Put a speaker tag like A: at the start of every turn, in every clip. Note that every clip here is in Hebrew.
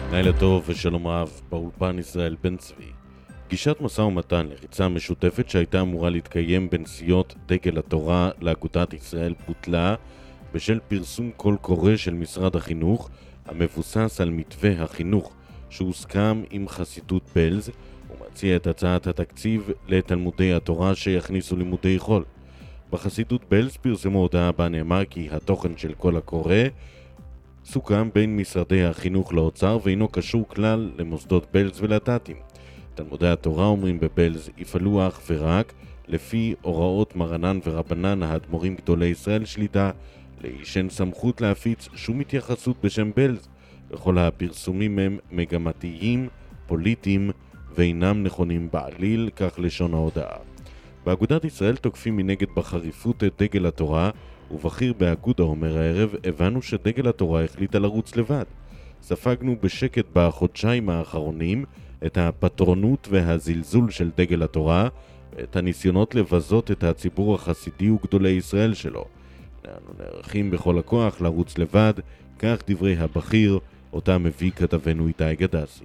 A: לילה טוב ושלום רב, באולפן ישראל בן צבי. פגישת משא ומתן לחיצה משותפת שהייתה אמורה להתקיים בין סיעות דגל התורה לאגודת ישראל בוטלה בשל פרסום קול קורא של משרד החינוך המבוסס על מתווה החינוך שהוסכם עם חסידות בלז ומציע את הצעת התקציב לתלמודי התורה שיכניסו לימודי חול. בחסידות בלז פרסמו הודעה בה נאמר כי התוכן של קול הקורא סוכם בין משרדי החינוך לאוצר ואינו קשור כלל למוסדות בלז ולתתים. תלמודי התורה אומרים בבלז יפעלו אך ורק לפי הוראות מרנן ורבנן האדמו"רים גדולי ישראל שליטה, לאיש אין סמכות להפיץ שום התייחסות בשם בלז, וכל הפרסומים הם מגמתיים, פוליטיים ואינם נכונים בעליל, כך לשון ההודעה. באגודת ישראל תוקפים מנגד בחריפות את דגל התורה, ובכיר באגודה אומר הערב, הבנו שדגל התורה החליטה לרוץ לבד. ספגנו בשקט בחודשיים האחרונים את הפטרונות והזלזול של דגל התורה, ואת הניסיונות לבזות את הציבור החסידי וגדולי ישראל שלו. אנו נערכים בכל הכוח לרוץ לבד, כך דברי הבכיר, אותם מביא כתבנו איתי גדסי.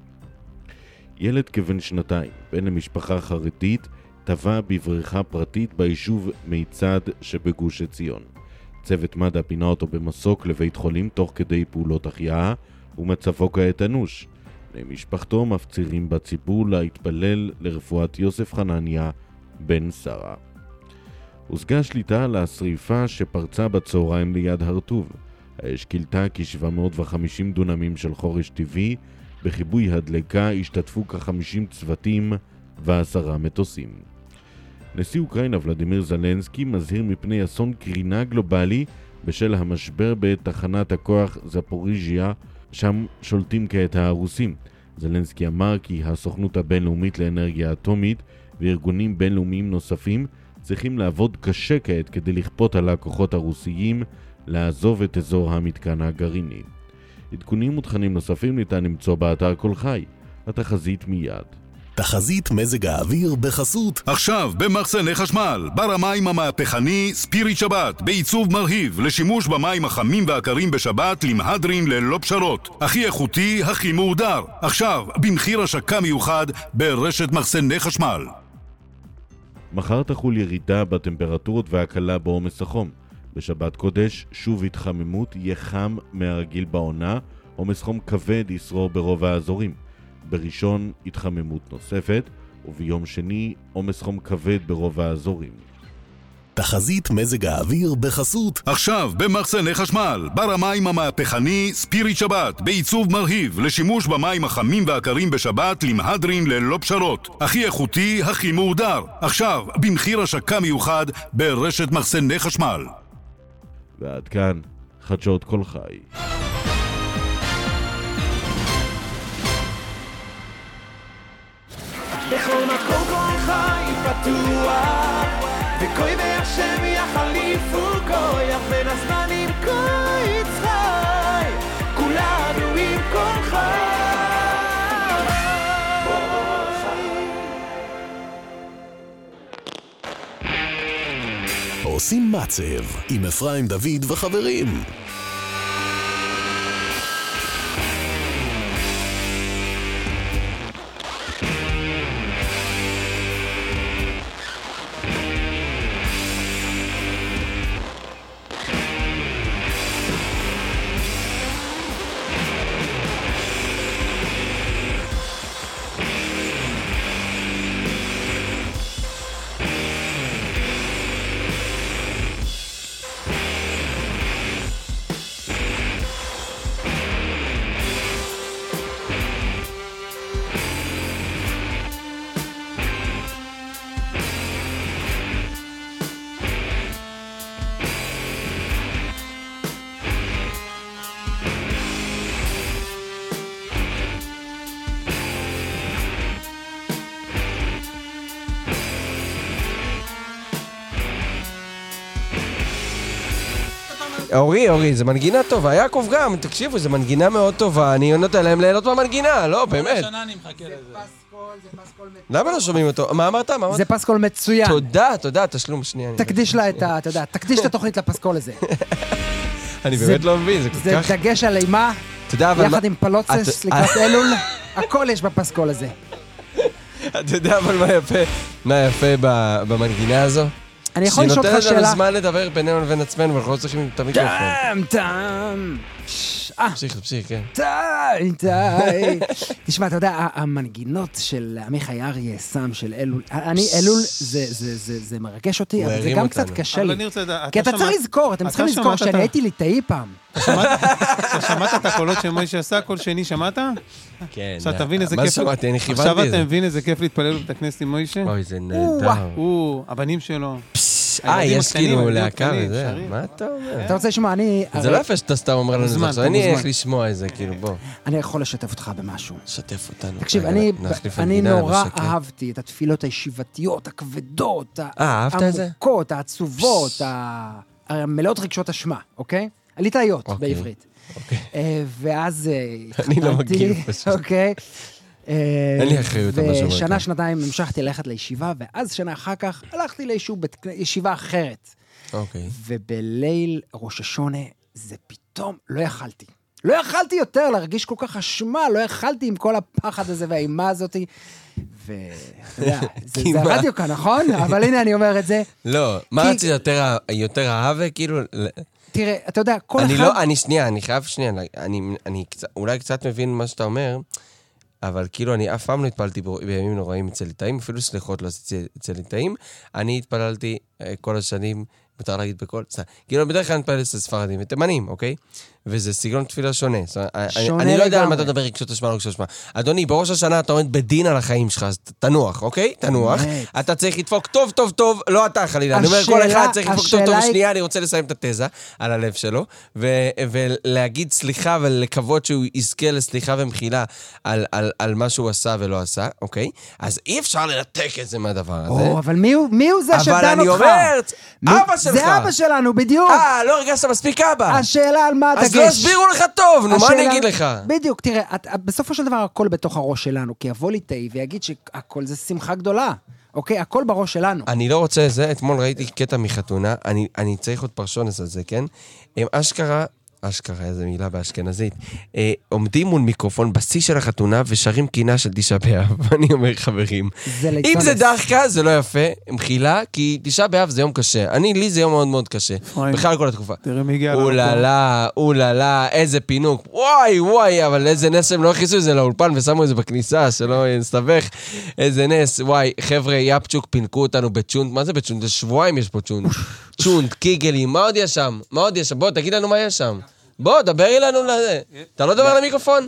A: ילד כבן שנתיים, בן למשפחה חרדית, טבע בבריכה פרטית ביישוב מיצד שבגוש עציון. צוות מד"א פינה אותו במסוק לבית חולים תוך כדי פעולות החייאה, ומצבו כעת אנוש. בני משפחתו מפצירים בציבור להתפלל לרפואת יוסף חנניה בן שרה. הושגה שליטה על השריפה שפרצה בצהריים ליד הרטוב. האש כילתה כ-750 דונמים של חורש טבעי, בחיבוי הדלקה השתתפו כ-50 צוותים ו10 מטוסים. נשיא אוקראינה ולדימיר זלנסקי מזהיר מפני אסון קרינה גלובלי בשל המשבר בתחנת הכוח זפוריז'יה, שם שולטים כעת הרוסים. זלנסקי אמר כי הסוכנות הבינלאומית לאנרגיה אטומית וארגונים בינלאומיים נוספים צריכים לעבוד קשה כעת כדי לכפות על הכוחות הרוסיים לעזוב את אזור המתקן הגרעיני. עדכונים ותכנים נוספים ניתן למצוא באתר כל חי. התחזית מיד.
B: תחזית מזג האוויר בחסות
C: עכשיו במחסני חשמל, בר המים המהפכני ספיריט שבת, בעיצוב מרהיב לשימוש במים החמים והקרים בשבת למהדרין ללא פשרות, הכי איכותי, הכי מהודר, עכשיו במחיר השקה מיוחד ברשת מחסני חשמל.
A: מחר תחול ירידה בטמפרטורות והקלה בעומס החום. בשבת קודש שוב התחממות, יהיה חם מהרגיל בעונה, עומס חום כבד ישרור ברוב האזורים. בראשון התחממות נוספת, וביום שני עומס חום כבד ברוב האזורים.
B: תחזית מזג האוויר בחסות
C: עכשיו במחסני חשמל, בר המים המהפכני ספיריט שבת, בעיצוב מרהיב לשימוש במים החמים והקרים בשבת למהדרין ללא פשרות, הכי איכותי, הכי מהודר, עכשיו במחיר השקה מיוחד ברשת מחסני חשמל.
A: ועד כאן חדשות כל חי.
D: בכל מקום כל חי פתוח, וכוי מהשם יחליפו כוח, בין הזמנים כה יצחי, כולנו עם כל חי.
B: עושים מצב עם אפרים דוד וחברים.
E: אורי, זה מנגינה טובה, יעקב גם, תקשיבו, זה מנגינה מאוד טובה, אני נותן להם ליהנות מהמנגינה, לא, באמת.
F: כל השנה אני מחכה לזה.
G: זה פסקול מצוין.
E: למה לא שומעים אותו? מה אמרת?
G: זה פסקול מצוין.
E: תודה, תשלום שנייה.
G: תקדיש לה את, תקדיש את התוכנית לפסקול הזה.
E: אני באמת לא מבין, זה כל כך...
G: זה דגש על אימה.
E: אתה יודע, אבל...
G: יחד עם פלוצס לקראת אלול, הכל יש בפסקול הזה.
E: אתה יודע, אבל מה יפה במנגינה הזו?
G: אני יכול לשאול אותך
E: שנותנת לנו
G: שאלה.
E: זמן לדבר בינינו לבין עצמנו, ואנחנו לא צריכים את המיקרופון.
G: טם.
E: תמשיך, כן.
G: תשמע, אתה יודע, המנגינות של עמיחי אריה, סם של אלול, אלול זה מרגש אותי, אבל זה גם קצת קשה לי. כי אתה צריך לזכור, אתם צריכים לזכור שאני הייתי ליטאי פעם.
F: אתה שמעת את הקולות שמוישה עשה? כל שני שמעת?
E: כן.
F: עכשיו תבין איזה כיף.
E: מה שמעתי? אני כיוונתי
F: עכשיו
E: את זה.
F: אתה מבין איזה כיף להתפלל בבית הכנסת עם מוישה?
E: אוי, זה נהדר.
F: הבנים שלו.
E: יש כאילו להקה וזה. מה אתה אומר?
G: אתה רוצה לשמוע,
E: זה לא יפה שאתה סתם אומר לנו את זה. אני איך לשמוע את זה, כאילו, בוא.
G: אני יכול לשתף אותך במשהו.
E: שתף אותנו.
G: תקשיב, אני נורא אהבתי את התפילות הישיבתיות, הכבדות,
E: אהבת את זה?
G: העמוקות, העצובות, המלאות רגשות אשמה, אוקיי? הליטאיות בעברית. ואז
E: אני לא מגיב פשוט.
G: אוקיי.
E: אין לי אחריות על מה שאומר.
G: ושנה, שנתיים המשכתי ללכת לישיבה, ואז שנה אחר כך הלכתי לישיבה אחרת.
E: אוקיי.
G: ובליל ראש השונה זה פתאום לא יכלתי. לא יכלתי יותר להרגיש כל כך אשמה, לא יכלתי עם כל הפחד הזה והאימה הזאת. ואתה יודע, זה הרדיו כאן, נכון? אבל הנה אני אומר את זה.
E: לא, מה רצית יותר אהבה? כאילו...
G: תראה, אתה יודע, כל אחד...
E: אני חייב שנייה, אני אולי קצת מבין מה שאתה אומר, אבל כאילו אני אף פעם לא התפללתי בימים נוראים אצל ליטאים, אפילו סליחות לא אצל ליטאים, אני התפללתי כל השנים, מותר להגיד בכל... כאילו בדרך כלל אני מתפלל אצל ספרדים ותימנים, אוקיי? וזה סגנון תפילה שונה. אני לא יודע על מה אתה מדבר רגשות אשמה, לא רגשות אשמה. אדוני, בראש השנה אתה עומד בדין על החיים שלך, אז תנוח, אוקיי? תנוח. אתה צריך לדפוק טוב, טוב, טוב, לא אתה חלילה. אני אומר, כל אחד צריך לדפוק טוב, טוב, שנייה, אני רוצה לסיים את התזה על הלב שלו, ולהגיד סליחה ולקוות שהוא יזכה לסליחה ומחילה על מה שהוא עשה ולא עשה, אוקיי? אז אי אפשר לנתק את זה מהדבר הזה.
G: אבל מי הוא זה שדן אותך?
E: אבל אני אומרת, אבא שלך.
G: זה אבא שלנו, בדיוק.
E: לא הרגשת מספיק אבא.
G: השאלה על מה
E: אז לא הסבירו לך טוב, נו, מה אני אגיד לך?
G: בדיוק, תראה, בסופו של דבר הכל בתוך הראש שלנו, כי יבוא ליטאי ויגיד שהכל זה שמחה גדולה, אוקיי? הכל בראש שלנו.
E: אני לא רוצה את זה, אתמול ראיתי קטע מחתונה, אני צריך עוד פרשונס על זה, כן? הם אשכרה, איזה מילה באשכנזית, עומדים מול מיקרופון בשיא של החתונה ושרים קינה של תשעה באב, ואני אומר חברים, אם זה דחקה זה לא יפה, מחילה, כי תשעה באב זה יום קשה, לי זה יום מאוד מאוד קשה, בכלל כל התקופה. אוללה, איזה פינוק, וואי, אבל איזה נס הם לא הכניסו את זה לאולפן ושמו את זה בכניסה, שלא נסתבך, איזה נס, וואי, חבר'ה, יפצ'וק פינקו אותנו בצ'ונט, מה זה בצ'ונט? זה שבועיים יש פה צ'ונט, קיגלים, מה עוד יש שם? בוא, תגיד לנו מה יש שם. בוא, דבר לנו לזה. אתה לא דבר למיקרופון?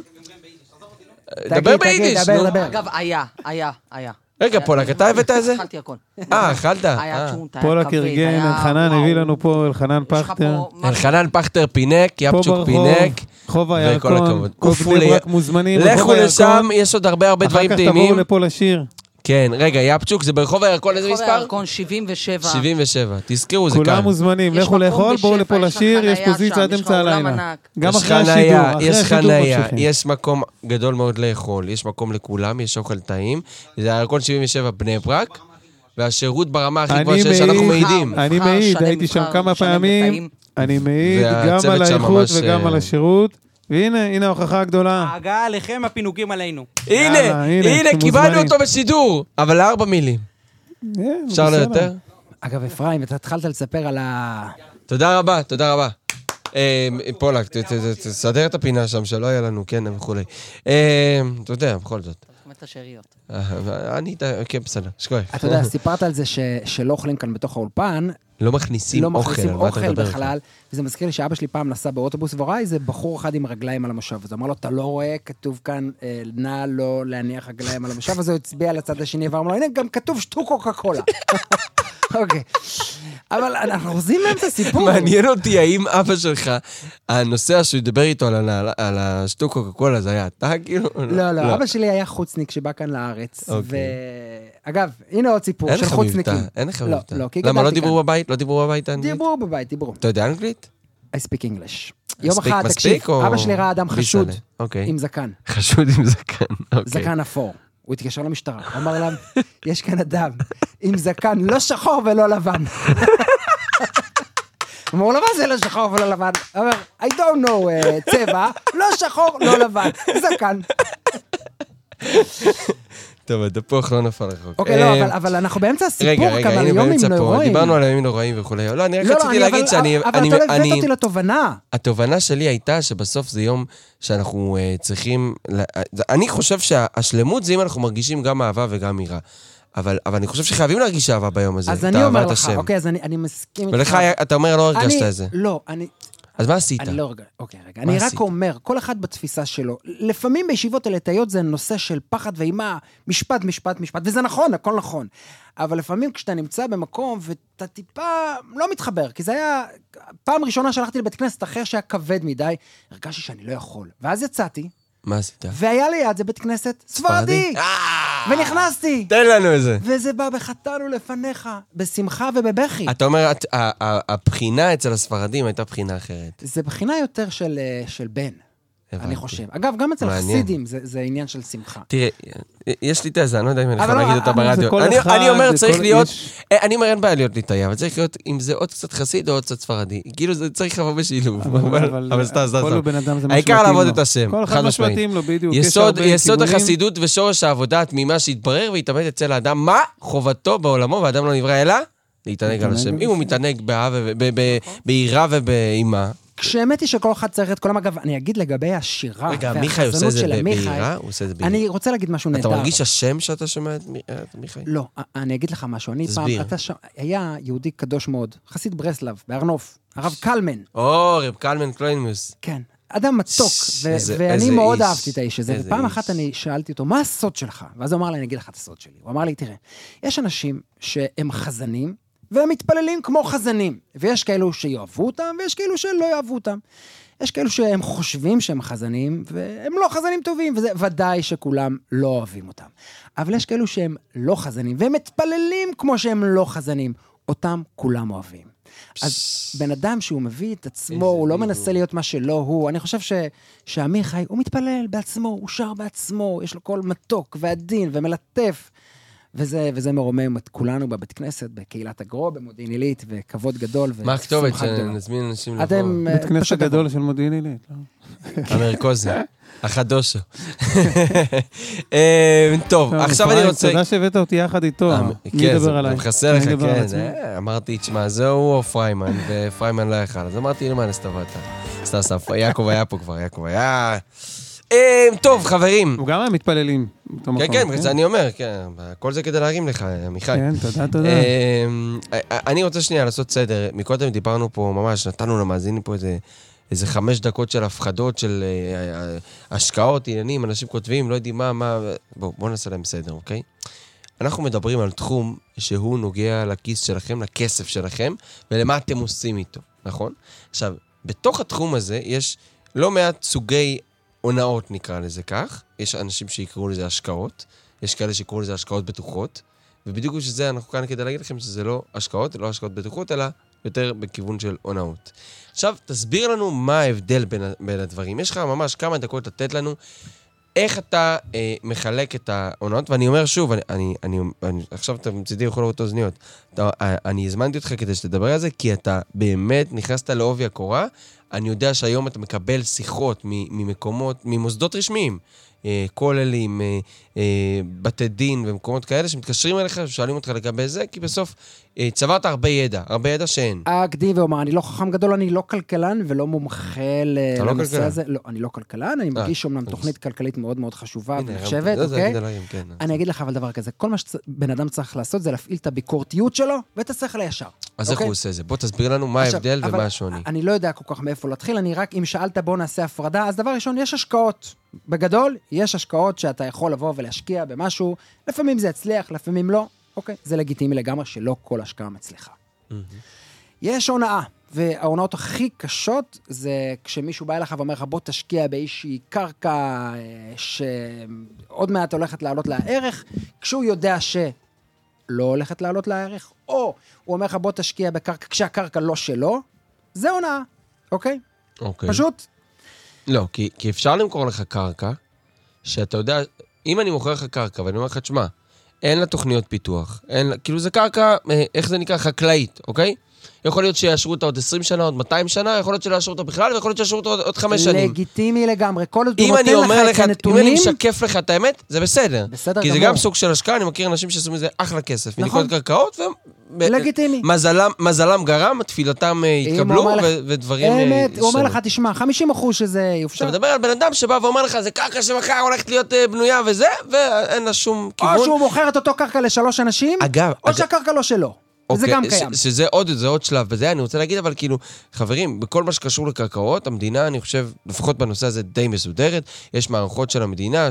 E: דבר ביידיש, נו.
H: אגב, היה.
E: רגע, פולק, אתה הבאת את זה?
H: אכלתי הכל.
E: אכלת?
H: היה צ'ונט, היה
F: פולק
H: כבד,
F: ארגן, אלחנן הביא לנו פה, אלחנן פכטר.
E: אלחנן פכטר פינק, יפצ'וק פינק.
F: חובה
E: וכל
F: ירקון,
E: הכבוד.
F: בני ברק מוזמנים.
E: לכו לשם, יש עוד הרבה דברים
F: אחר כך
E: טעימים.
F: תבואו לפה לשיר.
E: כן, רגע, יפצ'וק, זה ברחוב הירקון, איזה מספר?
H: ברחוב הירקון 77.
E: 77, תזכרו, זה כאן.
F: כולם מוזמנים, לכו לאכול, בואו לפה לשיר, יש פוזיציה עד אמצע הלילה. גם אחרי השידור,
E: יש חניה, יש מקום גדול מאוד לאכול, יש מקום לכולם, יש אוכל טעים, זה הירקון 77 בני ברק, והשירות ברמה הכי גבוהה שאנחנו מעידים.
F: אני מעיד, הייתי שם כמה פעמים, אני מעיד גם על האיכות וגם על השירות. והנה ההוכחה הגדולה.
I: ההגעה עליכם, הפינוקים עלינו.
E: הנה, קיבלנו אותו בשידור, אבל 4 מילים. אפשר לו יותר?
G: אגב, אפרים, אתה התחלת לספר על
E: תודה רבה. פולק, תסדר את הפינה שם, שלא היה לנו, כן, וכולי. אתה יודע, בכל זאת.
H: את השאריות.
E: כן, בסדר, שכוי.
G: אתה יודע, סיפרת על זה שלא אוכלים כאן בתוך האולפן.
E: לא מכניסים
G: אוכל בכלל, וזה מזכיר לי שאבא שלי פעם נסע באוטובוס, וראה איזה בחור אחד עם רגליים על המושב, אז הוא אמר לו, אתה לא רואה, כתוב כאן, נא לא להניח רגליים על המושב, אז הוא הצביע על הצד השני, ואמר לו, הנה, גם כתוב שתו קוקה קולה. אוקיי. אבל אנחנו עושים להם את הסיפור.
E: מעניין אותי, האם אבא שלך, הנוסע שהוא ידבר איתו על השתו קוקה קולה, זה היה אתה כאילו?
G: לא, אבא שלי היה חוצניק שבא כאן לארץ, אגב, הנה עוד סיפור של חוצניקים.
E: אין לך מבטא. למה, לא דיברו בבית? לא דיברו בבית האנגלית?
G: דיברו בבית, דיברו.
E: אתה יודע אנגלית?
G: I speak English. יום אחד, תקשיב, אבא שלי ראה אדם חשוד עם זקן.
E: חשוד עם זקן, אוקיי.
G: זקן אפור. הוא התקשר למשטרה, הוא אמר להם, יש כאן אדם עם זקן לא שחור ולא לבן. הוא אומר לו, מה זה לא שחור ולא לבן? הוא אומר, I don't know צבע, לא שחור, לא לבן, זקן.
E: טוב, הדפוח לא נפל רחוק.
G: אוקיי, לא, אבל אנחנו באמצע הסיפור, כמה יומים נוראים.
E: דיברנו על הימים נוראים וכולי. לא, אני רק רציתי להגיד שאני...
G: אבל אתה לא הבאת אותי לתובנה.
E: התובנה שלי הייתה שבסוף זה יום שאנחנו צריכים... אני חושב שהשלמות זה אם אנחנו מרגישים גם אהבה וגם יראה. אבל אני חושב שחייבים להרגיש אהבה ביום הזה.
G: אז אני אומר לך, אוקיי, אז אני מסכים איתך.
E: ולך, אתה אומר, לא הרגשת את זה.
G: לא,
E: אז מה עשית?
G: אני לא רגע, אוקיי, רגע. אני רק אומר, כל אחד בתפיסה שלו, לפעמים בישיבות הליטאיות זה נושא של פחד ואימה, משפט, וזה נכון, הכל נכון. אבל לפעמים כשאתה נמצא במקום ואתה טיפה לא מתחבר, כי זה היה, פעם ראשונה שהלכתי לבית כנסת אחר שהיה כבד מדי, הרגשתי שאני לא יכול. ואז יצאתי,
E: מה עשית?
G: והיה ליד זה בית כנסת ספרדי. ונכנסתי.
E: תן לנו את זה.
G: וזה בא בחתנו לפניך, בשמחה ובבכי.
E: אתה אומר, הבחינה אצל הספרדים הייתה בחינה אחרת.
G: זה בחינה יותר של בן, אני חושב. אגב, גם אצל חסידים זה עניין של שמחה.
E: תראה, יש לי תזה, אני לא יודע אם אני יכול להגיד אותה ברדיו. אני אומר, צריך להיות, אני אומר, אין בעיה להיות ליטאי, אבל צריך להיות, אם זה עוד קצת חסיד או עוד קצת ספרדי. כאילו, זה צריך לבוא בשילוב. אבל סתם. העיקר לעבוד את השם.
F: כל אחד משמעתים לו, בדיוק.
E: יסוד החסידות ושורש העבודה התמימה שהתברר והתאבד אצל האדם, מה חובתו בעולמו, והאדם לא נברא אלא להתענג על השם. אם הוא מתענג ביראה ובאימה,
G: כשאמת היא שכל אחד צריך את כולם, אגב, אני אגיד לגבי השירה.
E: רגע, מיכאי עושה את זה ביראה? הוא עושה את זה ביראה.
G: אני רוצה להגיד משהו נהדר.
E: אתה מרגיש השם שאתה שומע את מיכאי?
G: לא, אני אגיד לך משהו. אני פעם, היה יהודי קדוש מאוד, חסיד ברסלב, בארנוף, הרב קלמן.
E: רב קלמן קלוינמוס.
G: כן, אדם מתוק, ואני מאוד אהבתי את האיש הזה, ופעם אחת אני שאלתי אותו, מה הסוד שלך? ואז הוא אמר לי, אני אגיד לך את הסוד שלי. הוא אמר לי, תראה, יש אנשים שהם חזנים, והם מתפללים כמו חזנים, ויש כאלו שיאהבו אותם, ויש כאלו שלא יאהבו אותם. יש כאלו שהם חושבים שהם חזנים, והם לא חזנים טובים, וזה ודאי שכולם לא אוהבים אותם. אבל יש כאלו שהם לא חזנים, והם מתפללים כמו שהם לא חזנים, אותם כולם אוהבים. אז בן אדם שהוא מביא את עצמו, הוא לא מנסה להיות מה שלא הוא, אני חושב שהמיכאי, הוא מתפלל בעצמו, הוא שר בעצמו, יש לו קול מתוק ועדין ומלטף, וזה מרומם את כולנו בבית כנסת, בקהילת הגרו, במודיעין עילית, וכבוד גדול.
E: מה הכתובת שנזמין אנשים לבוא?
F: בית כנסת הגדול של מודיעין עילית, לא?
E: המרכוזי, החדושו. טוב, עכשיו אני רוצה...
F: תודה שהבאת אותי יחד איתו. מי ידבר עליי?
E: חסר לך, כן. אמרתי, תשמע, זהו או פריימן, ופריימן לא יכל. אז אמרתי, למה נסתבת? סטסף, יעקב היה פה כבר, יעקב היה... טוב, חברים.
F: הוא גם היה מתפללים.
E: כן, זה אני אומר, כן. כל זה כדי להרים לך, מיכאי.
F: כן, תודה.
E: אני רוצה שנייה לעשות סדר. מקודם דיברנו פה ממש, נתנו למאזינים פה איזה 5 דקות של הפחדות, של השקעות, עניינים, אנשים כותבים, לא יודעים מה. בואו נעשה להם סדר, אוקיי? אנחנו מדברים על תחום שהוא נוגע לכיס שלכם, לכסף שלכם, ולמה אתם עושים איתו, נכון? עכשיו, בתוך התחום הזה יש לא מעט סוגי עונאות, נקרא לזה כך. יש אנשים שיקראו לזה השקעות, יש כאלה שיקראו לזה השקעות בטוחות, ובדיוק שזה אנחנו כאן כדי להגיד לכם שזה לא השקעות, לא השקעות בטוחות, אלא יותר בכיוון של עונאות. עכשיו, תסביר לנו מה ההבדל בין הדברים. יש לך ממש כמה דקות לתת לנו איך אתה מחלק את העונות, ואני אומר שוב, עכשיו אתה מצידי יכול לראות אוזניות, אני הזמנתי אותך כדי שתדבר על זה, כי אתה באמת נכנסת לעובי הקורה, אני יודע שהיום אתה מקבל שיחות ממקומות, ממוסדות רשמיים, כוללים, בתי דין ומקומות כאלה, שמתקשרים אליך ושואלים אותך לגבי זה, כי בסוף צברת הרבה ידע שאין.
G: אקדים ואומר, אני לא חכם גדול, אני לא כלכלן ולא מומחה לנושא הזה. לא, אני לא כלכלן, אני מרגיש אומנם תוכנית כלכלית מאוד מאוד חשובה ונחשבת, אוקיי? אני אגיד לך אבל דבר כזה, כל מה שבן אדם צריך לעשות זה להפעיל את הביקורתיות שלו ואת השכל הישר.
E: אז איך הוא עושה זה? בוא תסביר לנו מה ההבדל ומה השוני.
G: אני לא יודע כל כך מאיפה להתחיל, אני רק, אם שאלת בוא נעשה הפרדה, אז דבר ראשון, יש השקעות. בגדול, יש השקעות שאתה יכול לבוא ולהשקיע במשהו, לפעמים זה יצליח, לפעמים לא. אוקיי, זה לגיטימי לגמרי שלא כל השקעה מצליחה. יש הונאה, וההונאות הכי קשות זה כשמישהו בא אליך ואומר לך, בוא תשקיע באיזושהי קרקע שעוד מעט הולכת לעלות לה ערך, כשהוא יודע שלא הולכת לעלות לה ערך, או הוא אומר לך, בוא תשקיע בקרקע כשהקרקע לא שלו, זה הונאה, אוקיי? פשוט.
E: לא, כי אפשר למכור לך קרקע, שאתה יודע, אם אני מוכר לך קרקע ואני אומר לך, תשמע, אין לה תוכניות פיתוח, כאילו זה קרקע, איך זה נקרא? חקלאית, אוקיי? יכול להיות שיאשרו אותה עוד 20 שנה, עוד 200 שנה, יכול להיות שיאשרו אותה בכלל, ויכול להיות שיאשרו אותה עוד 5 שנים.
G: לגיטימי לגמרי. כל עוד הוא
E: אם
G: נותן לך את הנתונים...
E: אם אני משקף לך את האמת, זה בסדר.
G: בסדר
E: כי
G: גמור.
E: זה גם סוג של השקעה, אני מכיר אנשים שעשו מזה אחלה כסף.
G: נכון.
E: מניקות קרקעות,
G: לגיטימי.
E: מזלם גרם, תפילתם התקבלו, ודברים...
G: אמת, הוא אומר לך, תשמע, 50% שזה יופשר.
E: אתה מדבר על בן אדם שבא ואומר לך, זה קרקע שמחר הולכת להיות בנויה וזה, ואין לה שום כיוון.
G: או שהוא מוכר את אותו קרקע ל3 אנשים, או שהקרקע לא שלו. וזה גם קיים.
E: שזה עוד שלב בזה, אני רוצה להגיד, אבל כאילו, חברים, בכל מה שקשור לקרקעות, המדינה, אני חושב, לפחות בנושא הזה די מסודרת, יש מערכות של המדינה,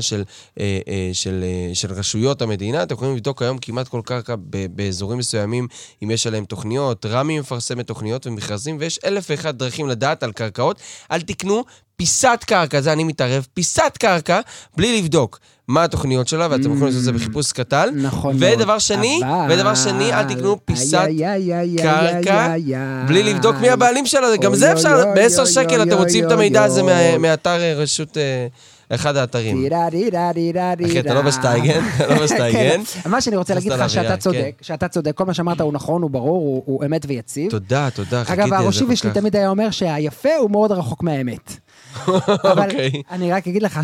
E: של רשויות המדינה, אתם יכולים לבדוק היום כמעט כל קרקע באזורים מסוימים, אם יש עליהם תוכניות, רמי מפרסמת תוכניות ומכרזים, ויש 1,001 דרכים לדעת על קרקעות, אל תקנו פיסת קרקע, זה אני מתערב, פיסת קרקע, בלי לבדוק מה התוכניות שלה, ואתם יכולים לעשות את זה בחיפוש קטל.
G: נכון.
E: ודבר שני, אל תקנו פיסת קרקע, בלי לבדוק מי הבעלים שלה, גם זה אפשר, ב10 שקל אתם רוצים את המידע הזה מאתר רשות... אחד האתרים. אחי, אתה לא בסטייגן,
G: מה שאני רוצה להגיד לך שאתה צודק, כל מה שאמרת הוא נכון, הוא ברור, הוא אמת ויציב.
E: תודה.
G: אגב, הראשיבי שלי תמיד היה אומר שהיפה הוא מאוד רחוק מהאמת. אבל אני רק אגיד לך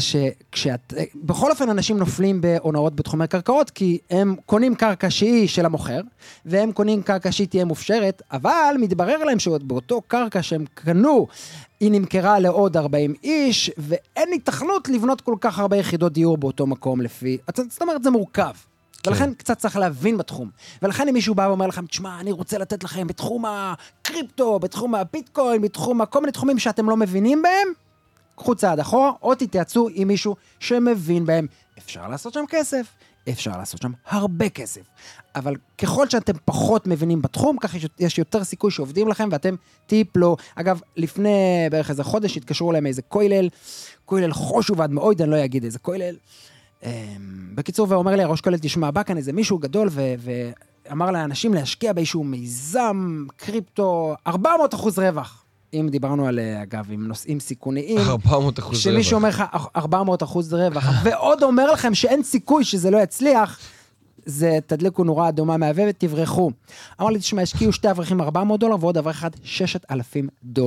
G: בכל אופן אנשים נופלים בהונאות בתחומי קרקעות, כי הם קונים קרקע שהיא של המוכר, והם קונים קרקע שהיא תהיה מופשרת, אבל מתברר להם שבאותו קרקע שהם קנו, היא נמכרה לעוד 40 איש, ואין התכנות לבנות כל כך הרבה יחידות דיור באותו מקום לפי... זאת אומרת, זה מורכב. ולכן קצת צריך להבין בתחום. ולכן אם מישהו בא ואומר לכם, תשמע, אני רוצה לתת לכם בתחום הקריפטו, בתחום הביטקוין, בתחום כל מיני תחומים שאתם לא מבינים בהם, קחו צעד אחורה, או תתייעצו עם מישהו שמבין בהם. אפשר לעשות שם כסף, אפשר לעשות שם הרבה כסף. אבל ככל שאתם פחות מבינים בתחום, כך יש יותר סיכוי שעובדים לכם, ואתם טיפלו. אגב, לפני בערך איזה חודש התקשרו להם איזה כולל חושו ועד מאוד, אני לא אגיד איזה כולל. בקיצור, ואומר לי, הראש כולל, תשמע, בא כאן איזה מישהו גדול, ואמר לאנשים להשקיע באיזשהו מיזם, קריפטו, 400% רווח. אם דיברנו על, אגב, עם נושאים סיכוניים,
E: 400% רווח.
G: שמישהו אומר לך 400% רווח, ועוד אומר לכם שאין סיכוי שזה לא יצליח, זה תדליקו נורא אדומה מהבבת, תברחו. אמר לי, תשמע, השקיעו 2 אברכים $400, ועוד אברך אחד $6,000.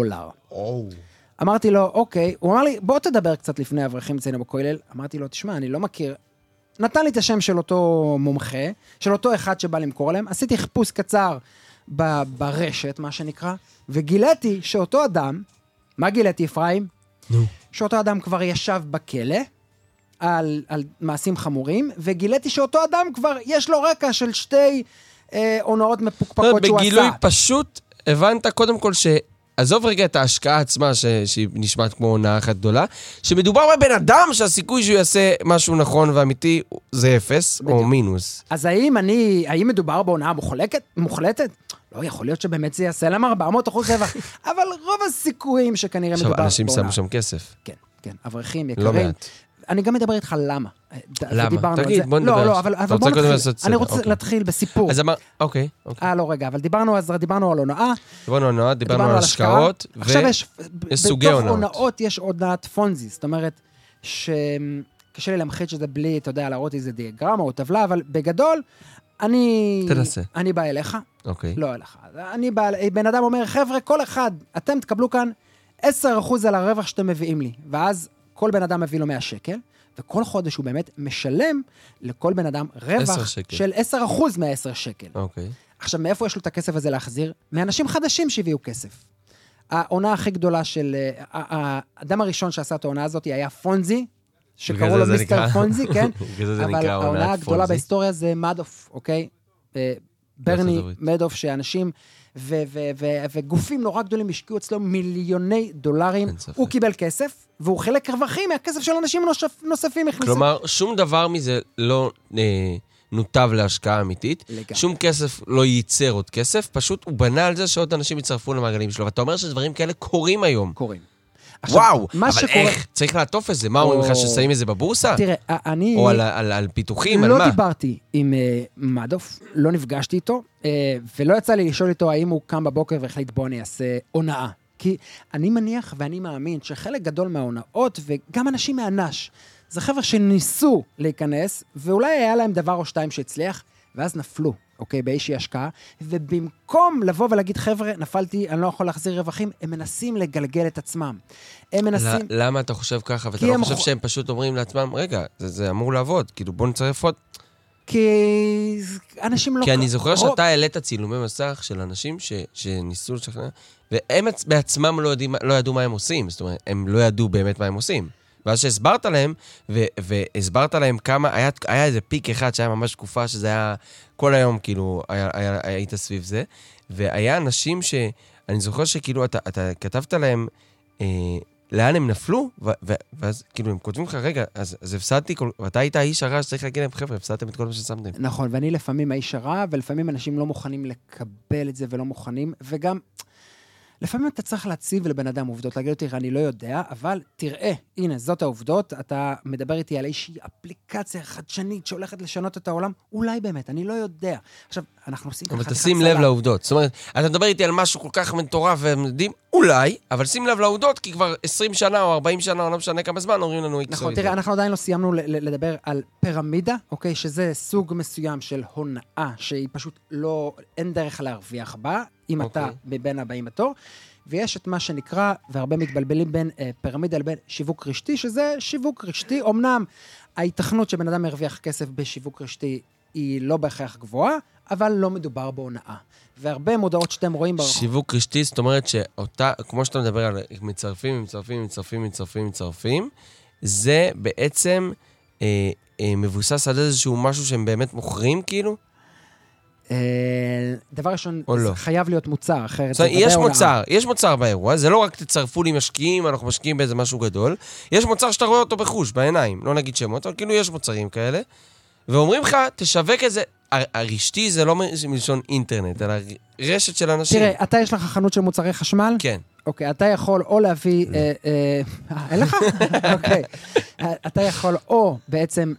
G: אמרתי לו, אוקיי, הוא אמר לי, בוא תדבר קצת לפני אברכים אצלנו בכולל. אמרתי לו, תשמע, אני לא מכיר. נתן לי את השם של אותו מומחה, של אותו אחד שבא למכור להם, עשיתי חיפוש קצר ברשת, מה שנקרא, וגיליתי שאותו אדם, מה גיליתי, אפרים? שאותו אדם כבר ישב בכלא, על מעשים חמורים, וגיליתי שאותו אדם כבר, יש לו רקע של 2 הונאות מפוקפקות שהוא עשה.
E: בגילוי פשוט, הבנת קודם כל עזוב רגע את ההשקעה עצמה, שהיא נשמעת כמו הונאה אחת גדולה, שמדובר בבן אדם שהסיכוי שהוא יעשה משהו נכון ואמיתי זה 0 או מינוס.
G: אז האם מדובר בהונאה מוחלטת? לא, יכול להיות שבאמת זה יעשה להם 400% רווח, אבל רוב הסיכויים שכנראה מדובר בהונאה.
E: עכשיו, אנשים שמו שם כסף.
G: כן, אברכים יקרים.
E: לא מעט.
G: אני גם מדבר איתך למה.
E: למה? תגיד, בוא נדבר.
G: לא, אבל בוא נתחיל. אני רוצה להתחיל בסיפור.
E: אז אמר, אוקיי.
G: לא, רגע, אבל דיברנו על הונאה.
E: דיברנו על השקעות,
G: עכשיו
E: סוגי הונאות.
G: בתוך הונאות יש הונאת פונזי, זאת אומרת, שקשה לי להמחיש שזה בלי, אתה יודע, להראות איזה דיאגרמה או טבלה, אבל בגדול, אני בא אליך.
E: אוקיי.
G: לא אליך. בן אדם אומר, חבר'ה, כל אחד, אתם תקבלו כאן 10% על הרווח שאתם מביאים לי, ואז כל בן אדם מביא לו 100 שקל, וכל חודש הוא באמת משלם לכל בן אדם רווח של 10% מה-10 שקל.
E: אוקיי.
G: עכשיו, מאיפה יש לו את הכסף הזה להחזיר? מאנשים חדשים שהביאו כסף. העונה הכי גדולה של... האדם הראשון שעשה את העונה הזאת היה פונזי, שקראו לו מיסטר פונזי, כן? אבל העונה הגדולה בהיסטוריה זה מדוף, אוקיי? ברני מדוף, שאנשים וגופים נורא גדולים השקיעו אצלו מיליוני דולרים, הוא קיבל כסף, והוא חלק רווחים מהכסף של אנשים נוספים.
E: כלומר, שום דבר מזה לא נוטב להשקעה אמיתית, שום כסף לא ייצר עוד כסף, פשוט הוא בנה על זה שעוד אנשים יצטרפו למעגלים שלו, ואתה אומר שדברים כאלה קורים היום.
G: קורים.
E: וואו, אבל איך? צריך לעטוף את זה. מה אומרים לך ששמים את זה בבורסה?
G: תראה, אני...
E: או על פיתוחים, על מה?
G: לא דיברתי עם מדוף, לא נפגשתי איתו, ולא יצא לי לשאול איתו האם הוא קם בבוקר והחליט בוא אני אעשה הונאה. כי אני מניח ואני מאמין שחלק גדול מההונאות, וגם אנשים מהנש, זה חבר'ה שניסו להיכנס, ואולי היה להם דבר או 2 שהצליח, ואז נפלו. אוקיי, באיזושהי השקעה, ובמקום לבוא ולהגיד, חבר'ה, נפלתי, אני לא יכול להחזיר רווחים, הם מנסים לגלגל את עצמם. הם מנסים...
E: למה אתה חושב ככה, ואתה לא חושב שהם פשוט אומרים לעצמם, רגע, זה אמור לעבוד, כאילו בוא נצרף עוד.
G: כי אנשים לא...
E: כי אני זוכר שאתה העלית צילומי מסך של אנשים שניסו לשכנע, והם בעצמם לא ידעו מה הם עושים, זאת אומרת, הם לא ידעו באמת מה הם עושים. ואז שהסברת להם, והסברת להם כמה, היה איזה פיק אחד שהיה ממש תקופה, שזה היה כל היום, כאילו, היית סביב זה, והיה אנשים שאני זוכר שכאילו, אתה כתבת להם, לאן הם נפלו, ואז כאילו הם כותבים לך, רגע, אז הפסדתי, ואתה היית האיש הרע שצריך להגיד להם, חבר'ה, הפסדתם את כל מה ששמתם.
G: נכון, ואני לפעמים האיש הרע, ולפעמים אנשים לא מוכנים לקבל את זה ולא מוכנים, וגם, לפעמים אתה צריך להציב לבן אדם עובדות, להגיד אותי, אני לא יודע, אבל תראה, הנה, זאת העובדות, אתה מדבר איתי על איזושהי אפליקציה חדשנית שהולכת לשנות את העולם, אולי באמת, אני לא יודע. עכשיו, אנחנו עושים ככה...
E: אבל תשים לב לעובדות, זאת אומרת, אתה מדבר איתי על משהו כל כך מטורף והם יודעים, אולי, אבל שים לב לעובדות, כי כבר 20 שנה או 40 שנה, או לא משנה כמה זמן, אומרים לנו איקס.
G: נכון, תראה, אנחנו עדיין לא סיימנו לדבר על פירמידה, אוקיי, שזה סוג מסוים של הונאה, שהיא פשוט לא, אין דרך להרוויח בה, אם אתה מבין הבאים בתור, ויש את מה שנקרא, והרבה מתבלבלים בין פירמידה לבין שיווק רשתי, שזה שיווק רשתי, אמנם ההיתכנות שבן אדם מרוויח כסף בשיווק רשתי היא לא בהכרח גבוהה, אבל לא מדובר בהונאה. והרבה מודעות שאתם רואים ברחוב.
E: שיווק רשתי, זאת אומרת שאותה, כמו שאתה מדבר על מצרפים, זה בעצם מבוסס על איזשהו משהו שהם באמת מוכרים, כאילו?
G: דבר ראשון, חייב להיות מוצר, אחרת...
E: יש מוצר באירוע, זה לא רק תצרפו לי משקיעים, אנחנו משקיעים באיזה משהו גדול, יש מוצר שאתה רואה אותו בחוש, בעיניים, לא נגיד שמות, אבל כאילו יש מוצרים כאלה, ואומרים לך, תשווק איזה... הרשתי זה לא מלשון אינטרנט, אלא רשת של אנשים.
G: תראה, אתה יש לך חנות של מוצרי חשמל?
E: כן.
G: אוקיי, אתה יכול או להביא... אין לך? אוקיי. אתה יכול או בעצם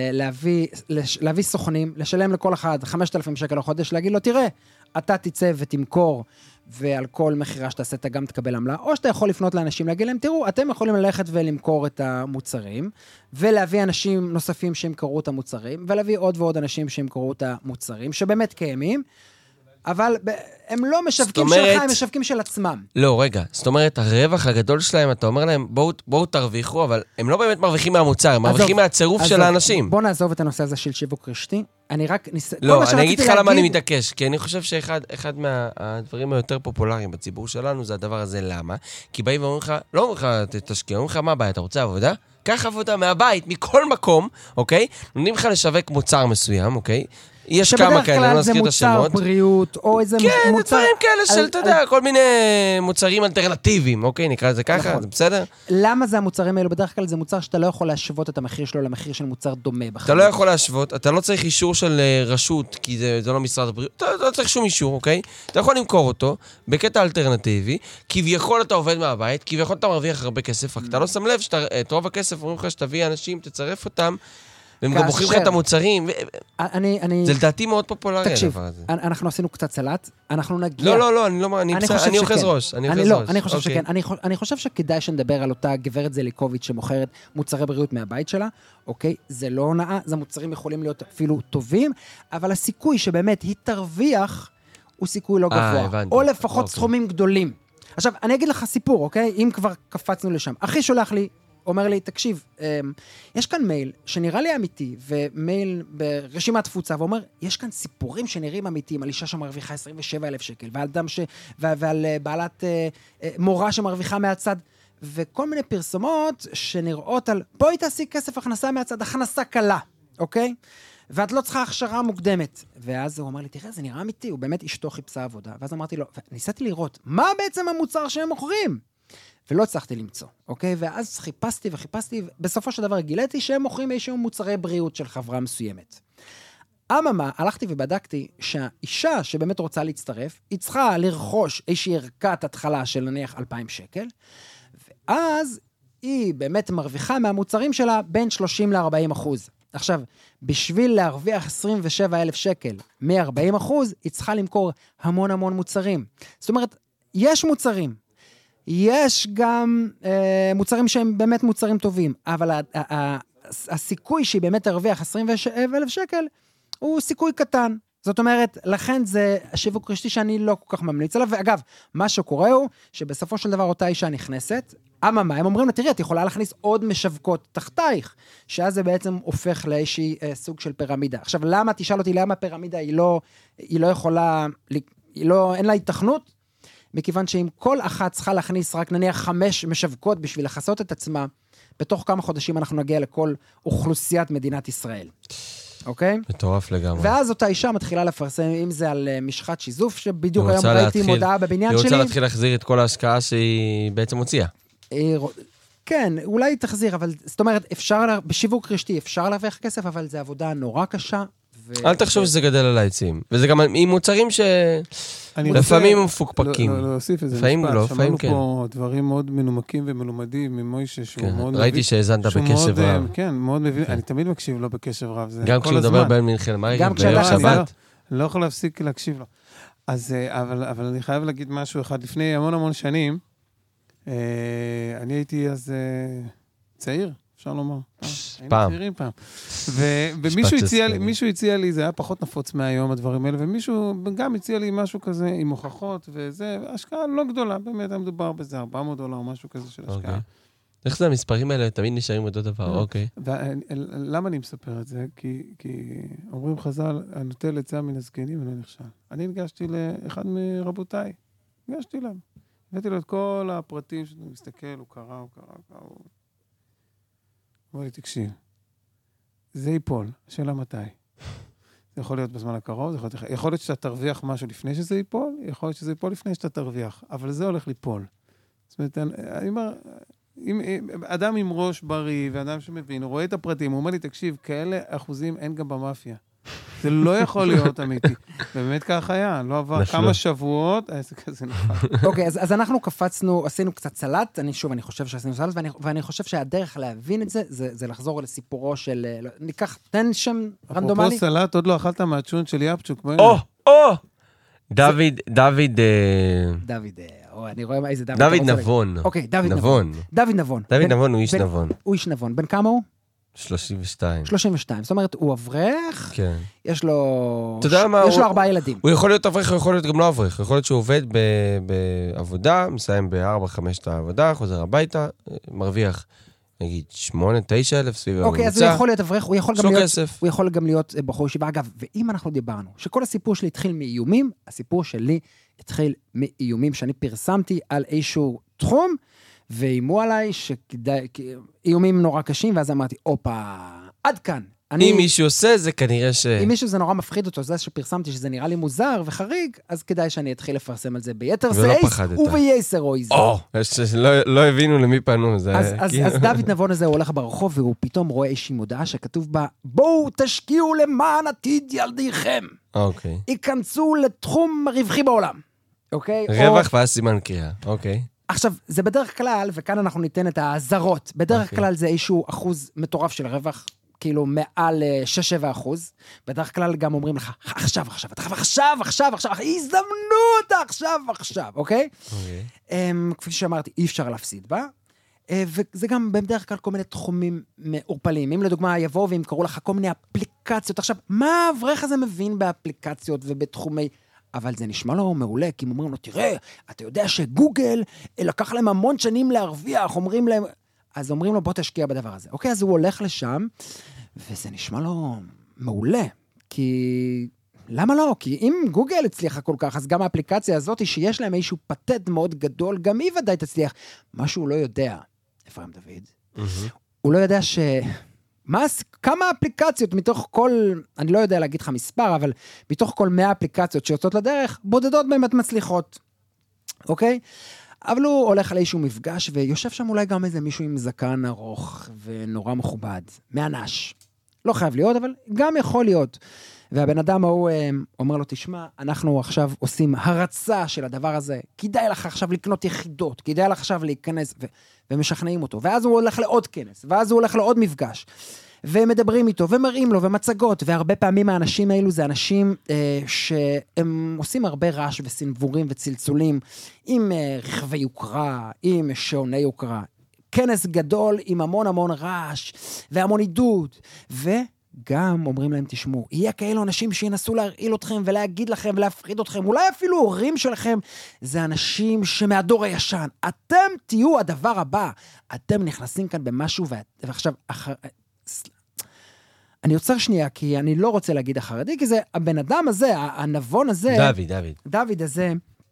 G: להביא סוכנים, לשלם לכל אחד 5,000 שקל לחודש, להגיד לו, תראה, אתה תצא ותמכור, ועל כל מחירה שתעשה אתה גם תקבל עמלה, או שאתה יכול לפנות לאנשים, להגיד להם, תראו, אתם יכולים ללכת ולמכור את המוצרים, ולהביא אנשים נוספים שימכרו את המוצרים, ולהביא עוד ועוד אנשים שימכרו את המוצרים, שבאמת קיימים, אבל הם לא משווקים שלך, הם משווקים של עצמם.
E: לא, רגע, זאת אומרת, הרווח הגדול שלהם, אתה אומר להם, בואו תרוויחו, אבל הם לא באמת מרוויחים מהמוצר, הם מרוויחים מהצירוף של האנשים.
G: בוא נעזוב את הנושא הזה של שיווק רשתי.
E: לא, אני אגיד לך למה אני מתעקש, כי אני חושב שאחד מהדברים היותר פופולריים בציבור שלנו, זה הדבר הזה, למה? כי באים ואומרים לך, לא אומרים לך, תשקיע, אומרים לך, מה הבעיה, אתה רוצה עבודה? קח עבודה מהבית, מכל מקום, אוקיי? נותנים לך לשווק מוצר מסוים, אוקיי? יש כמה כאלה, לא נזכיר את השמות.
G: שבדרך כלל זה מוצר בריאות, או איזה
E: מוצר... כן, דברים כאלה של, אתה יודע, כל מיני מוצרים אלטרנטיביים, אוקיי, נקרא לזה ככה, זה בסדר?
G: למה זה המוצרים האלו? בדרך כלל זה מוצר שאתה לא יכול להשוות את המחיר שלו למחיר של מוצר דומה.
E: אתה לא יכול להשוות, אתה לא צריך אישור של רשות, כי זה לא משרד הבריאות, אתה לא צריך שום אישור, אוקיי? אתה יכול למכור אותו בקטע אלטרנטיבי, כביכול אתה עובד מהבית, כביכול אתה מרוויח הרבה כסף, אתה לא שם לב שאת רוב הכסף אומרים לך שתביא אנשים, תצרף אותם, והם גם בוחרים לך את המוצרים, זה לדעתי מאוד פופולרי.
G: תקשיב, אנחנו עשינו קצת סלט, אנחנו נגיע...
E: לא, אני אוחז ראש.
G: אני חושב שכן, אני חושב שכדאי שנדבר על אותה גברת זליקוביץ' שמוכרת מוצרי בריאות מהבית שלה, אוקיי? זה לא הונאה, זה מוצרים יכולים להיות אפילו טובים, אבל הסיכוי שבאמת היא תרוויח, הוא סיכוי לא גבוה, או לפחות סכומים גדולים. עכשיו, אני אגיד לך סיפור, אוקיי? אם כבר קפצנו לשם. אחי שולח לי, אומר לי, תקשיב, יש כאן מייל שנראה לי אמיתי, ומייל ברשימת תפוצה, ואומר, יש כאן סיפורים שנראים אמיתיים, על אישה שמרוויחה 27,000 שקל, ועל דם ועל בעלת מורה שמרוויחה מהצד, וכל מיני פרסומות שנראות על, בואי תעשי כסף הכנסה מהצד, הכנסה קלה, אוקיי? ואת לא צריכה הכשרה מוקדמת. ואז הוא אומר לי, תראה, זה נראה אמיתי, הוא באמת אשתו חיפשה עבודה. ואז אמרתי לו, ניסיתי לראות, מה בעצם המוצר שהם מוכרים? ולא הצלחתי למצוא, אוקיי? ואז חיפשתי, בסופו של דבר גיליתי שהם מוכרים איזשהו מוצרי בריאות של חברה מסוימת. אממה, הלכתי ובדקתי שהאישה שבאמת רוצה להצטרף, היא צריכה לרכוש איזושהי ערכת התחלה של נניח 2,000 שקל, ואז היא באמת מרוויחה מהמוצרים שלה בין 30-40%. עכשיו, בשביל להרוויח 27,000 שקל מ-40%, היא צריכה למכור המון מוצרים. זאת אומרת, יש מוצרים, יש גם מוצרים שהם באמת מוצרים טובים, אבל הסיכוי שהיא באמת תרוויח 27,000 שקל, הוא סיכוי קטן, זאת אומרת, לכן זה שיווק רשתי שאני לא כל כך ממליץ עליו, ואגב, מה שקורה הוא, שבסופו של דבר אותה אישה נכנסת, אממה, הם אומרים לה, תראי, את יכולה להכניס עוד משווקות תחתייך, שאז זה בעצם הופך לאיזושהי סוג של פירמידה. עכשיו, למה, תשאל אותי, למה פירמידה היא לא יכולה, אין לה התכנות? מכיוון שאם כל אחת צריכה להכניס רק נניח 5 משווקות בשביל לחסות את עצמה, בתוך כמה חודשים אנחנו נגיע לכל אוכלוסיית מדינת ישראל. אוקיי?
E: מטורף לגמרי.
G: ואז אותה אישה מתחילה לפרסם, אם זה על משחת שיזוף, שבדיוק היום ראיתי מודעה בבניין שלי.
E: היא רוצה להתחיל להחזיר את כל ההשקעה שהיא בעצם הוציאה.
G: כן, אולי תחזיר, אבל זאת אומרת, בשיווק רשתי אפשר להרוויח כסף, אבל זה עבודה נורא קשה.
E: אל תחשוב שזה גדל על העצים. וזה גם עם מוצרים שלפעמים מפוקפקים.
F: להוסיף איזה משפט. שמענו פה דברים מאוד מנומקים ומלומדים ממוישה, שהוא מאוד מבין.
E: ראיתי שהזנת בקשב רב.
F: כן, מאוד מבין. אני תמיד מקשיב לו בקשב רב.
E: גם כשהוא מדבר בין מנחל מייגל בערב שבת.
F: לא יכול להפסיק להקשיב לו. אבל אני חייב להגיד משהו אחד. לפני המון שנים, אני הייתי אז צעיר. אפשר לומר.
E: פעם.
F: ומישהו הציע לי, זה היה פחות נפוץ מהיום, הדברים האלה, ומישהו גם הציע לי משהו כזה עם הוכחות, וזה, השקעה לא גדולה, באמת, היה מדובר בזה, $400 או משהו כזה של השקעה.
E: איך זה המספרים האלה תמיד נשארים אותו דבר, אוקיי.
F: למה אני מספר את זה? כי אומרים חז"ל, הנוטל עצה מן הזקנים ולא נכשל. אני הגשתי לאחד מרבותיי, הגשתי להם. הבאתי לו את כל הפרטים שאתה מסתכל, הוא קרא. בוא לי, תקשיב. זה ייפול, השאלה מתי. זה יכול להיות בזמן הקרוב, יכול להיות שאתה תרוויח משהו לפני שזה ייפול, יכול להיות שזה ייפול לפני שאתה תרוויח, אבל זה הולך ליפול. זאת אומרת, אני אומר, אדם עם ראש בריא, ואדם שמבין, הוא רואה את הפרטים, הוא אומר לי, תקשיב, כאלה אחוזים אין גם במאפיה. זה לא יכול להיות אמיתי. באמת כך היה, לא עבר כמה שבועות, העסק כזה נפל.
G: אוקיי, אז אנחנו קפצנו, עשינו קצת סלט, אני חושב שעשינו סלט, ואני חושב שהדרך להבין את זה, זה לחזור לסיפורו של, ניקח, תן שם רנדומלי.
F: אפרופו סלט, עוד לא אכלת מהצ'ון של יפצ'וק, בואי
E: דוד,
G: אני רואה איזה דוד.
E: דוד נבון.
G: אוקיי, דוד נבון. דוד
E: נבון הוא איש נבון.
G: הוא איש נבון. בן כמה הוא?
E: 32.
G: זאת אומרת, הוא אברך,
E: כן.
G: יש לו 4 ילדים.
E: הוא יכול להיות אברך, הוא יכול להיות גם לא אברך. יכול להיות שהוא עובד בעבודה, מסיים ב4-5 העבודה, חוזר הביתה, מרוויח, נגיד, 8-9 אלף סביב הממוצע.
G: אוקיי, אז הוא יכול להיות אברך, הוא יכול גם להיות בחור ישיבה. אגב, ואם אנחנו דיברנו, שכל הסיפור שלי התחיל מאיומים, הסיפור שלי התחיל מאיומים שאני פרסמתי על איזשהו תחום, ואימו עליי איומים נורא קשים, ואז אמרתי, אופה, עד כאן.
E: אם מישהו עושה זה כנראה אם
G: מישהו זה נורא מפחיד אותו, זה שפרסמתי שזה נראה לי מוזר וחריג, אז כדאי שאני אתחיל לפרסם על זה ביתר סייס ובייסר אויז.
E: לא הבינו למי פנו.
G: אז דוד נבון הזה הולך ברחוב, והוא פתאום רואה איזושהי מודעה שכתוב בה, בואו תשקיעו למען עתיד ילדיכם.
E: אוקיי.
G: ייכנסו לתחום רווחי בעולם. אוקיי?
E: רווח ואז סימן קריאה. אוקיי.
G: עכשיו, זה בדרך כלל, וכאן אנחנו ניתן את העזרות, בדרך כלל זה איזשהו אחוז מטורף של רווח, כאילו מעל 6-7%. בדרך כלל גם אומרים לך, עכשיו, הזדמנות, עכשיו, אוקיי? כפי שאמרתי, אי אפשר להפסיד בה, וזה גם בדרך כלל כל מיני תחומים מעורפלים. אם לדוגמה יבואו והם קראו לך כל מיני אפליקציות, עכשיו, מה האברך הזה מבין באפליקציות ובתחומי... אבל זה נשמע לו מעולה, כי הם אומרים לו, תראה, אתה יודע שגוגל לקח להם המון שנים להרוויח, אומרים להם, אז אומרים לו, בוא תשקיע בדבר הזה. אוקיי, אז הוא הולך לשם, וזה נשמע לו מעולה, כי... למה לא? כי אם גוגל הצליחה כל כך, אז גם האפליקציה הזאת, שיש להם איזשהו פטנט מאוד גדול, גם היא ודאי תצליח. מה שהוא לא יודע, אפרים דוד, הוא לא יודע כמה אפליקציות מתוך כל, אני לא יודע להגיד לך מספר, אבל מתוך כל 100 אפליקציות שיוצאות לדרך, בודדות באמת מצליחות. אוקיי? אבל הוא הולך על איזשהו מפגש, ויושב שם אולי גם איזה מישהו עם זקן ארוך, ונורא מכובד, מאנש. לא חייב להיות, אבל גם יכול להיות. והבן אדם הוא אומר לו, תשמע, אנחנו עכשיו עושים הרצה של הדבר הזה, כדאי לך עכשיו לקנות יחידות, כדאי לך עכשיו להיכנס, ומשכנעים אותו. ואז הוא הולך לעוד כנס, ואז הוא הולך לעוד מפגש, ומדברים איתו, ומראים לו, ומצגות, והרבה פעמים האנשים האלו זה אנשים שהם עושים הרבה רעש וסנבורים וצלצולים, עם רכבי יוקרה, עם שעוני יוקרה, כנס גדול עם המון רעש, והמון עידוד, גם אומרים להם, תשמעו, יהיה כאלו אנשים שינסו להרעיל אתכם ולהגיד לכם ולהפחיד אתכם, אולי אפילו הורים שלכם, זה אנשים שמהדור הישן. אתם תהיו הדבר הבא. אתם נכנסים כאן במשהו, ועכשיו, אני יוצר שנייה, כי אני לא רוצה להגיד החרדי, כי זה הבן אדם הזה, הנבון הזה, דוד הזה,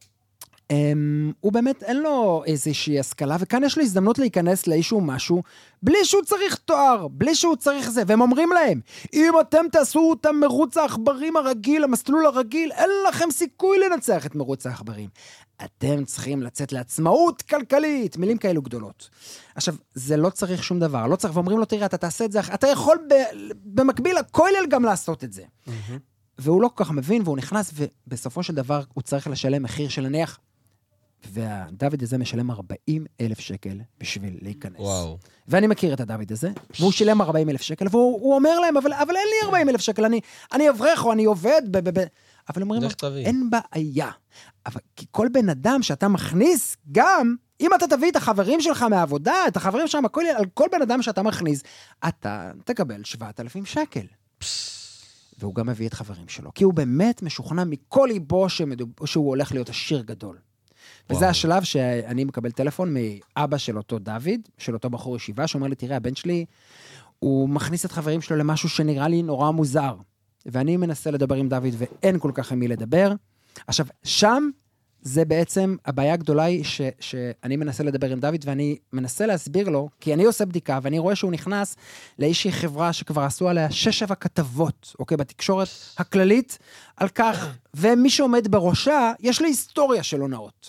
G: הוא באמת אין לו איזושהי השכלה, וכאן יש לו הזדמנות להיכנס לאיזשהו משהו, בלי שהוא צריך תואר, בלי שהוא צריך זה, והם אומרים להם, אם אתם תעשו את מרוץ העכברים הרגיל, המסלול הרגיל, אין לכם סיכוי לנצח את מרוץ העכברים. אתם צריכים לצאת לעצמאות כלכלית, מילים כאלו גדולות. עכשיו, זה לא צריך שום דבר, לא צריך, ואומרים לו, תראה, אתה תעשה את זה, אתה יכול במקביל לכולל גם לעשות את זה. והוא לא כל כך מבין, והוא נכנס, ובסופו של דבר הוא צריך לשלם מחיר של נניח, והדוד הזה משלם 40,000 שקל בשביל להיכנס. וואו. ואני מכיר את הדוד הזה, והוא שילם 40,000 שקל, והוא אומר להם, אבל אין לי 40,000 שקל, אני אברך או אני עובד, אבל אומרים לו, אין בעיה. אבל כי כל בן אדם שאתה מכניס, גם, אם אתה תביא את החברים שלך מהעבודה, את החברים שלך, על כל בן אדם שאתה מכניס, אתה תקבל 7,000 שקל. והוא גם מביא את חברים שלו, כי הוא באמת משוכנע מכל ליבו שהוא הולך להיות עשיר גדול. וזה השלב שאני מקבל טלפון מאבא של אותו דוד, של אותו בחור ישיבה, שאומר לי, תראה, הבן שלי, הוא מכניס את חברים שלו למשהו שנראה לי נורא מוזר. ואני מנסה לדבר עם דוד, ואין כל כך עם מי לדבר. עכשיו, שם זה בעצם, הבעיה הגדולה היא שאני מנסה לדבר עם דוד, ואני מנסה להסביר לו, כי אני עושה בדיקה, ואני רואה שהוא נכנס לאיזושהי חברה שכבר עשו עליה 6-7 כתבות, אוקיי, בתקשורת הכללית, על כך, ומי שעומד בראשה, יש לי היסטוריה של הונאות.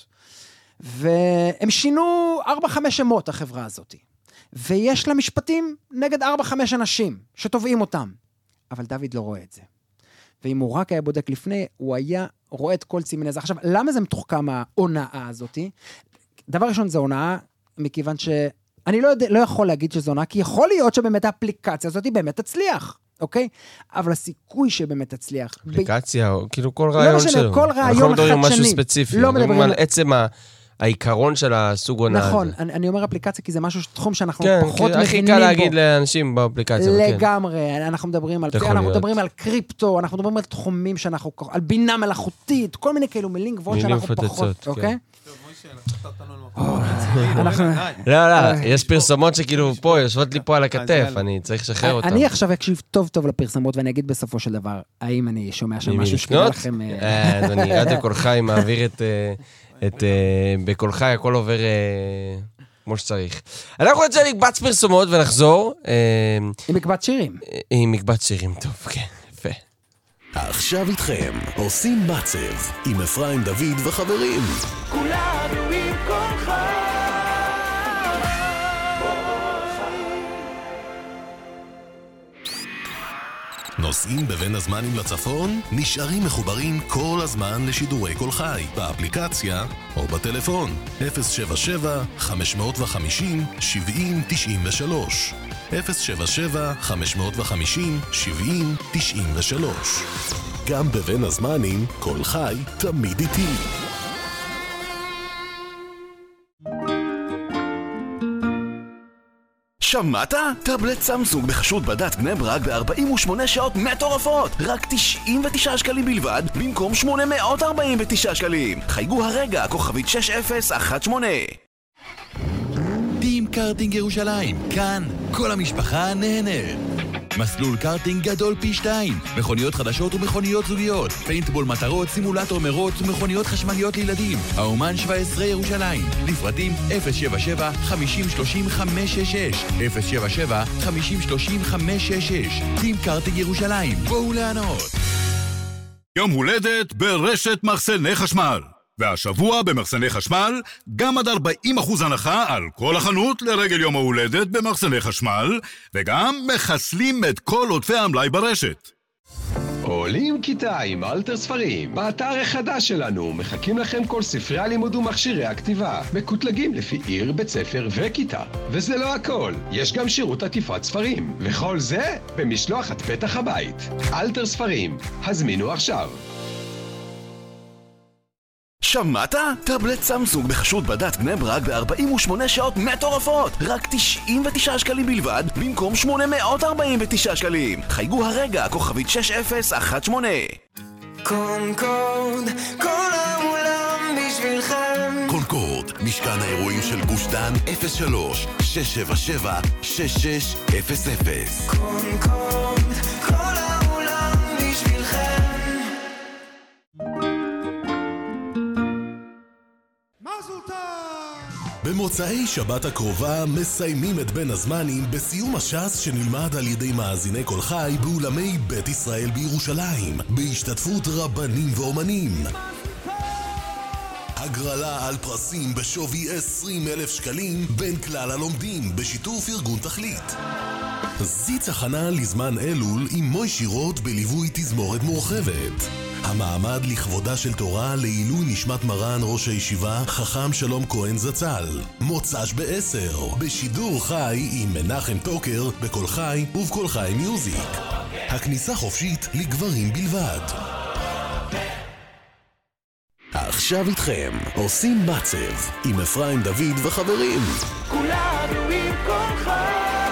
G: והם שינו 4-5 שמות, החברה הזאת. ויש לה משפטים נגד 4-5 אנשים, שתובעים אותם. אבל דוד לא רואה את זה. ואם הוא רק היה בודק לפני, הוא היה רואה את כל סימני זה. עכשיו, למה זה מתוחכם ההונאה הזאת? דבר ראשון, זה הונאה, מכיוון שאני לא יכול להגיד שזה הונאה, כי יכול להיות שבאמת האפליקציה הזאת באמת תצליח, אוקיי? אבל הסיכוי שבאמת תצליח...
E: אפליקציה, כאילו כל רעיון שלו.
G: לא משנה, כל רעיון החדשני.
E: אנחנו מדברים משהו ספציפי. לא מדברים על עצם העיקרון של הסוג הונאה הזה.
G: נכון, אני אומר אפליקציה, כי זה משהו, תחום שאנחנו פחות
E: מבינים בו. הכי קל להגיד לאנשים באפליקציה.
G: לגמרי, אנחנו מדברים על קריפטו, אנחנו מדברים על תחומים שאנחנו, על בינה מלאכותית, כל מיני כאלו מילים גבוהות שאנחנו פחות, אוקיי?
E: לא, יש פרסומות שכאילו פה, יושבות לי פה על הכתף, אני צריך לשחרר אותם.
G: אני עכשיו אקשיב טוב טוב לפרסומות, ואני אגיד בסופו של דבר, האם אני שומע שם משהו שכדאי לכם...
E: אני רדיו קול חי מעביר את בקול חי, הכל עובר כמו שצריך. אנחנו נצא לקבץ פרסומות ונחזור.
G: עם מקבץ שירים.
E: עם מקבץ שירים, טוב, כן, יפה.
B: עכשיו איתכם, עושים מצב, עם אפרים דוד וחברים.
D: כולנו עם כל חי.
B: נוסעים בבין הזמנים לצפון, נשארים מחוברים כל הזמן לשידורי כל חי, באפליקציה או בטלפון, 077-550-70-93. 077-550-70-93. גם בבין הזמנים, כל חי תמיד איתי. שמעת? טאבלט סמסונג בחשות בדת בני ברק ב-48 שעות מטורפות. רק 99 שקלים בלבד, במקום 849 שקלים. חייגו הרגע, כוכבית 6018.
J: טים קארטינג ירושלים, כאן כל המשפחה נהנית. מסלול קארטינג גדול פי 2, מכוניות חדשות ומכוניות זוגיות, פיינטבול מטרות, סימולטור מרוץ ומכוניות חשמליות לילדים. האומן 17 ירושלים, לפרטים 077-5030-566, 077-5030-566. טים קארטינג ירושלים, בואו לענות.
C: יום הולדת ברשת מחסני חשמל. והשבוע במחסני חשמל, גם עד 40% הנחה על כל החנות לרגל יום ההולדת במחסני חשמל, וגם מחסלים את כל עודפי המלאי ברשת.
K: עולים כיתה עם אלתר ספרים. באתר החדש שלנו מחכים לכם כל ספרי הלימוד ומכשירי הכתיבה, מקוטלגים לפי עיר, בית ספר וכיתה. וזה לא הכל, יש גם שירות עטיפת ספרים, וכל זה במשלוח עד פתח הבית. אלתר ספרים, הזמינו עכשיו.
B: שמעת? טאבלט סמסונג בחשוד בדת בני ברק ב-48 שעות מטורפות. רק 99 שקלים בלבד, במקום 849 שקלים. חייגו הרגע, כוכבית 6018.
D: קונקורד, כל העולם בשבילכם.
B: קונקורד, משכן האירועים של גוש דן 03-677-6600.
D: קונקורד, כל העולם בשבילכם.
L: במוצאי שבת הקרובה מסיימים את בין הזמנים בסיום הש"ס שנלמד על ידי מאזיני כל חי באולמי בית ישראל בירושלים בהשתתפות רבנים ואומנים. הגרלה על פרסים בשווי 20,000 שקלים בין כלל הלומדים בשיתוף ארגון תכלית. זיץ הכנה לזמן אלול עם מוישי רוט בליווי תזמורת מורחבת. המעמד לכבודה של תורה לעילוי נשמת מרן ראש הישיבה חכם שלום כהן זצ"ל. מוצ"ש ב-10 בשידור חי עם מנחם טוקר בכל חי ובכל חי מיוזיק. הכניסה חופשית לגברים בלבד. עכשיו איתכם עושים מצב עם אפרים דוד וחברים.
D: כולנו עם כל חי.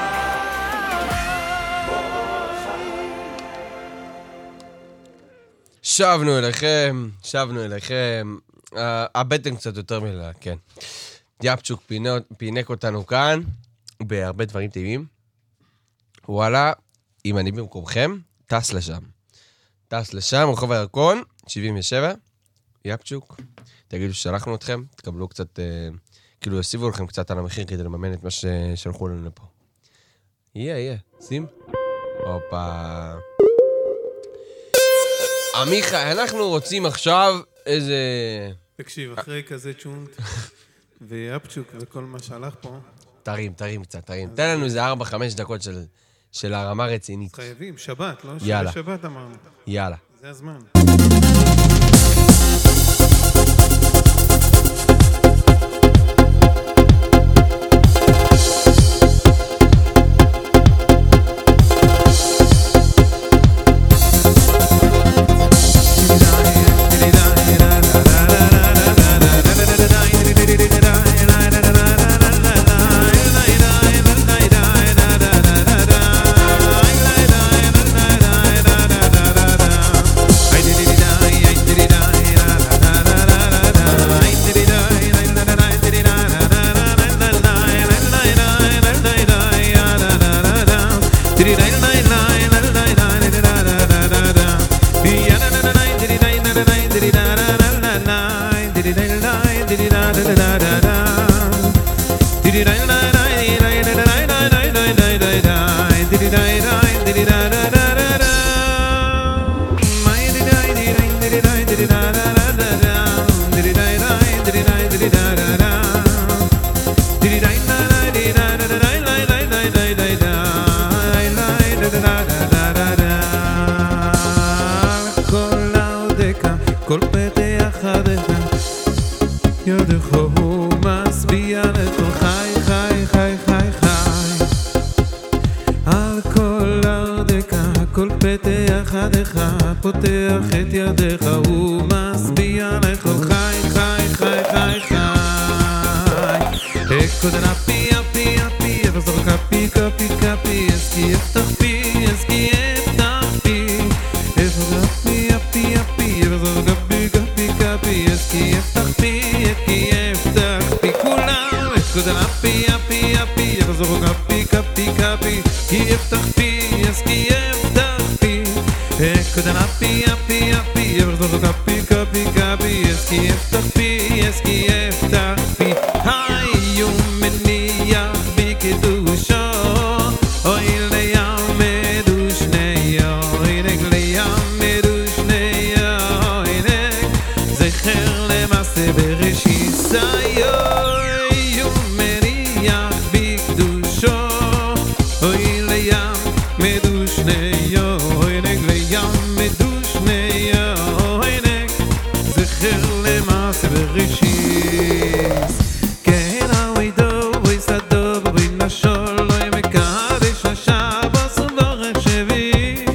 E: שבנו אליכם. הבטן קצת יותר מילה, כן. יפצ'וק פינק אותנו כאן בהרבה דברים טעימים. וואלה, אם אני במקומכם, טס לשם, רחוב הירקון, 77. יפצ'וק, תגידו ששלחנו אתכם, תקבלו קצת, כאילו יוסיפו לכם קצת על המחיר כדי לממן את מה ששלחו לנו לפה. יהיה, שים. הופה. עמיחה, אנחנו רוצים עכשיו איזה...
F: תקשיב, אחרי כזה צ'ונט ויפצ'וק וכל מה שהלך פה...
E: תרים קצת. תן לנו איזה 4-5 דקות של הרמה רצינית.
F: חייבים, שבת, לא?
E: יאללה.
F: שבת אמרנו.
E: יאללה.
F: זה הזמן.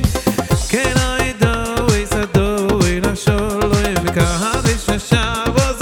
F: was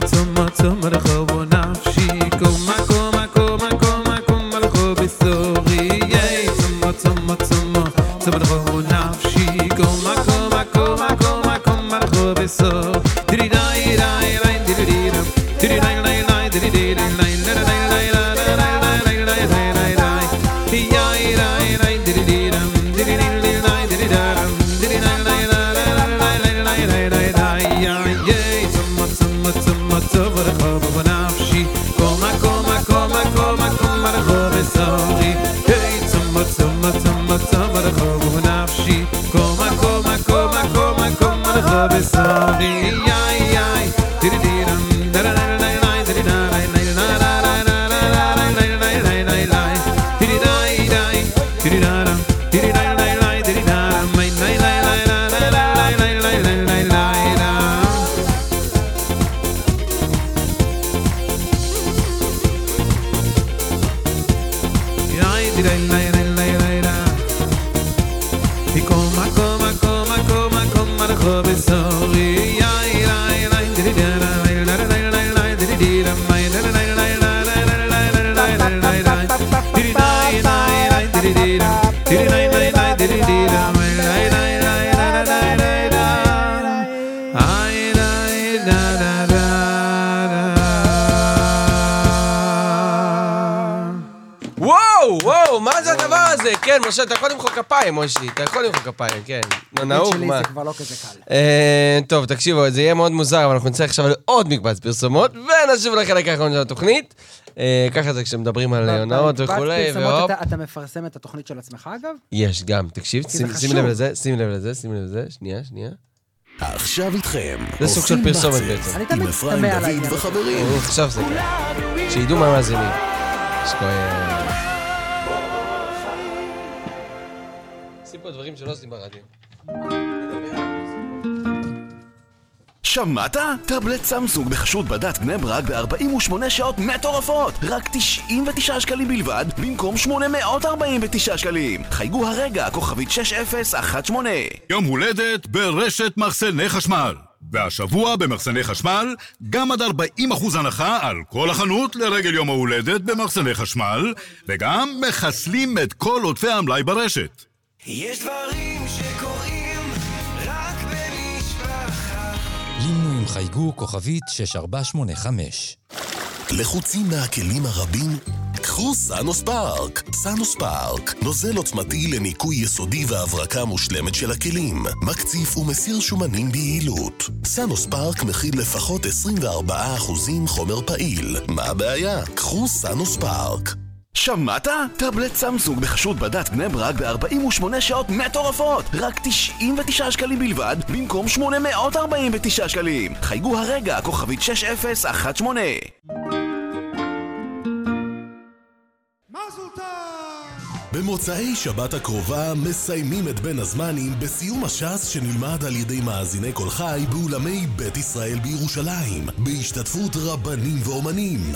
F: צומה צומה לחובו נפשי קומה קומה קומה קומה קומה לחובו בסורי צומה צומה צומה צומה לחובו נפשי קומה קומה קומה קומה קומה לחובו בסורי דידי די די די די די די די די די די די כן, משה, אתה יכול למחוא כפיים, מושי, אתה יכול למחוא כפיים, כן. נהוג, מה?
G: זה כבר לא כזה קל.
E: טוב, תקשיבו, זה יהיה מאוד מוזר, אבל אנחנו נצטרך עכשיו לעוד מקבץ פרסומות, ונשוב לחלק האחרון של התוכנית. ככה זה כשמדברים על הונאות וכולי, והופ.
G: אתה מפרסם את התוכנית של עצמך, אגב?
E: יש, גם, תקשיב, שים לב לזה, שים לב לזה, שים לב לזה, שנייה.
L: עכשיו איתכם.
E: זה סוג של פרסומת בעצם.
G: אני תמיד תמה על העניין.
L: וחברים.
E: עכשיו זה כן. שידעו מה מאזינים. פה דברים שלא עושים ברדיו.
B: שמעת? טאבלט סמסונג בחשות בדת בני ברק ב-48 שעות מטורפות. רק 99 שקלים בלבד, במקום 849 שקלים. חייגו הרגע, כוכבית 6018.
C: יום הולדת ברשת מחסני חשמל. והשבוע במחסני חשמל, גם עד 40% הנחה על כל החנות לרגל יום ההולדת במחסני חשמל, וגם מחסלים את כל עודפי המלאי ברשת.
D: יש דברים שקורים רק במשפחה.
M: לינו חייגו כוכבית 6485.
L: לחוצים מהכלים הרבים? קחו סאנוספארק. סאנוספארק, נוזל עוצמתי לניקוי יסודי והברקה מושלמת של הכלים. מקציף ומסיר שומנים ביעילות. סאנוספארק מכיל לפחות 24% חומר פעיל. מה הבעיה? קחו סאנוספארק.
B: שמעת? טאבלט סמסונג בחשות בדת בני ברק ב-48 שעות מטורפות. רק 99 שקלים בלבד, במקום 849 שקלים. חייגו הרגע, כוכבית 6018.
L: במוצאי שבת הקרובה מסיימים את בין הזמנים בסיום הש"ס שנלמד על ידי מאזיני כל חי באולמי בית ישראל בירושלים, בהשתתפות רבנים ואומנים.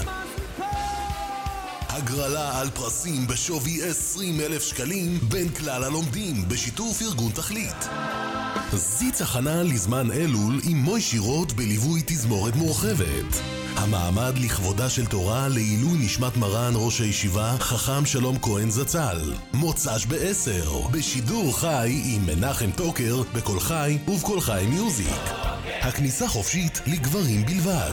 L: הגרלה על פרסים בשווי 20,000 שקלים בין כלל הלומדים בשיתוף ארגון תכלית. זיץ הכנה לזמן אלול עם מוישי רוט בליווי תזמורת מורחבת. המעמד לכבודה של תורה לעילוי נשמת מרן ראש הישיבה חכם שלום כהן זצ"ל. מוצ"ש ב-10 בשידור חי עם מנחם טוקר בכל חי ובכל חי מיוזיק. הכניסה חופשית לגברים בלבד.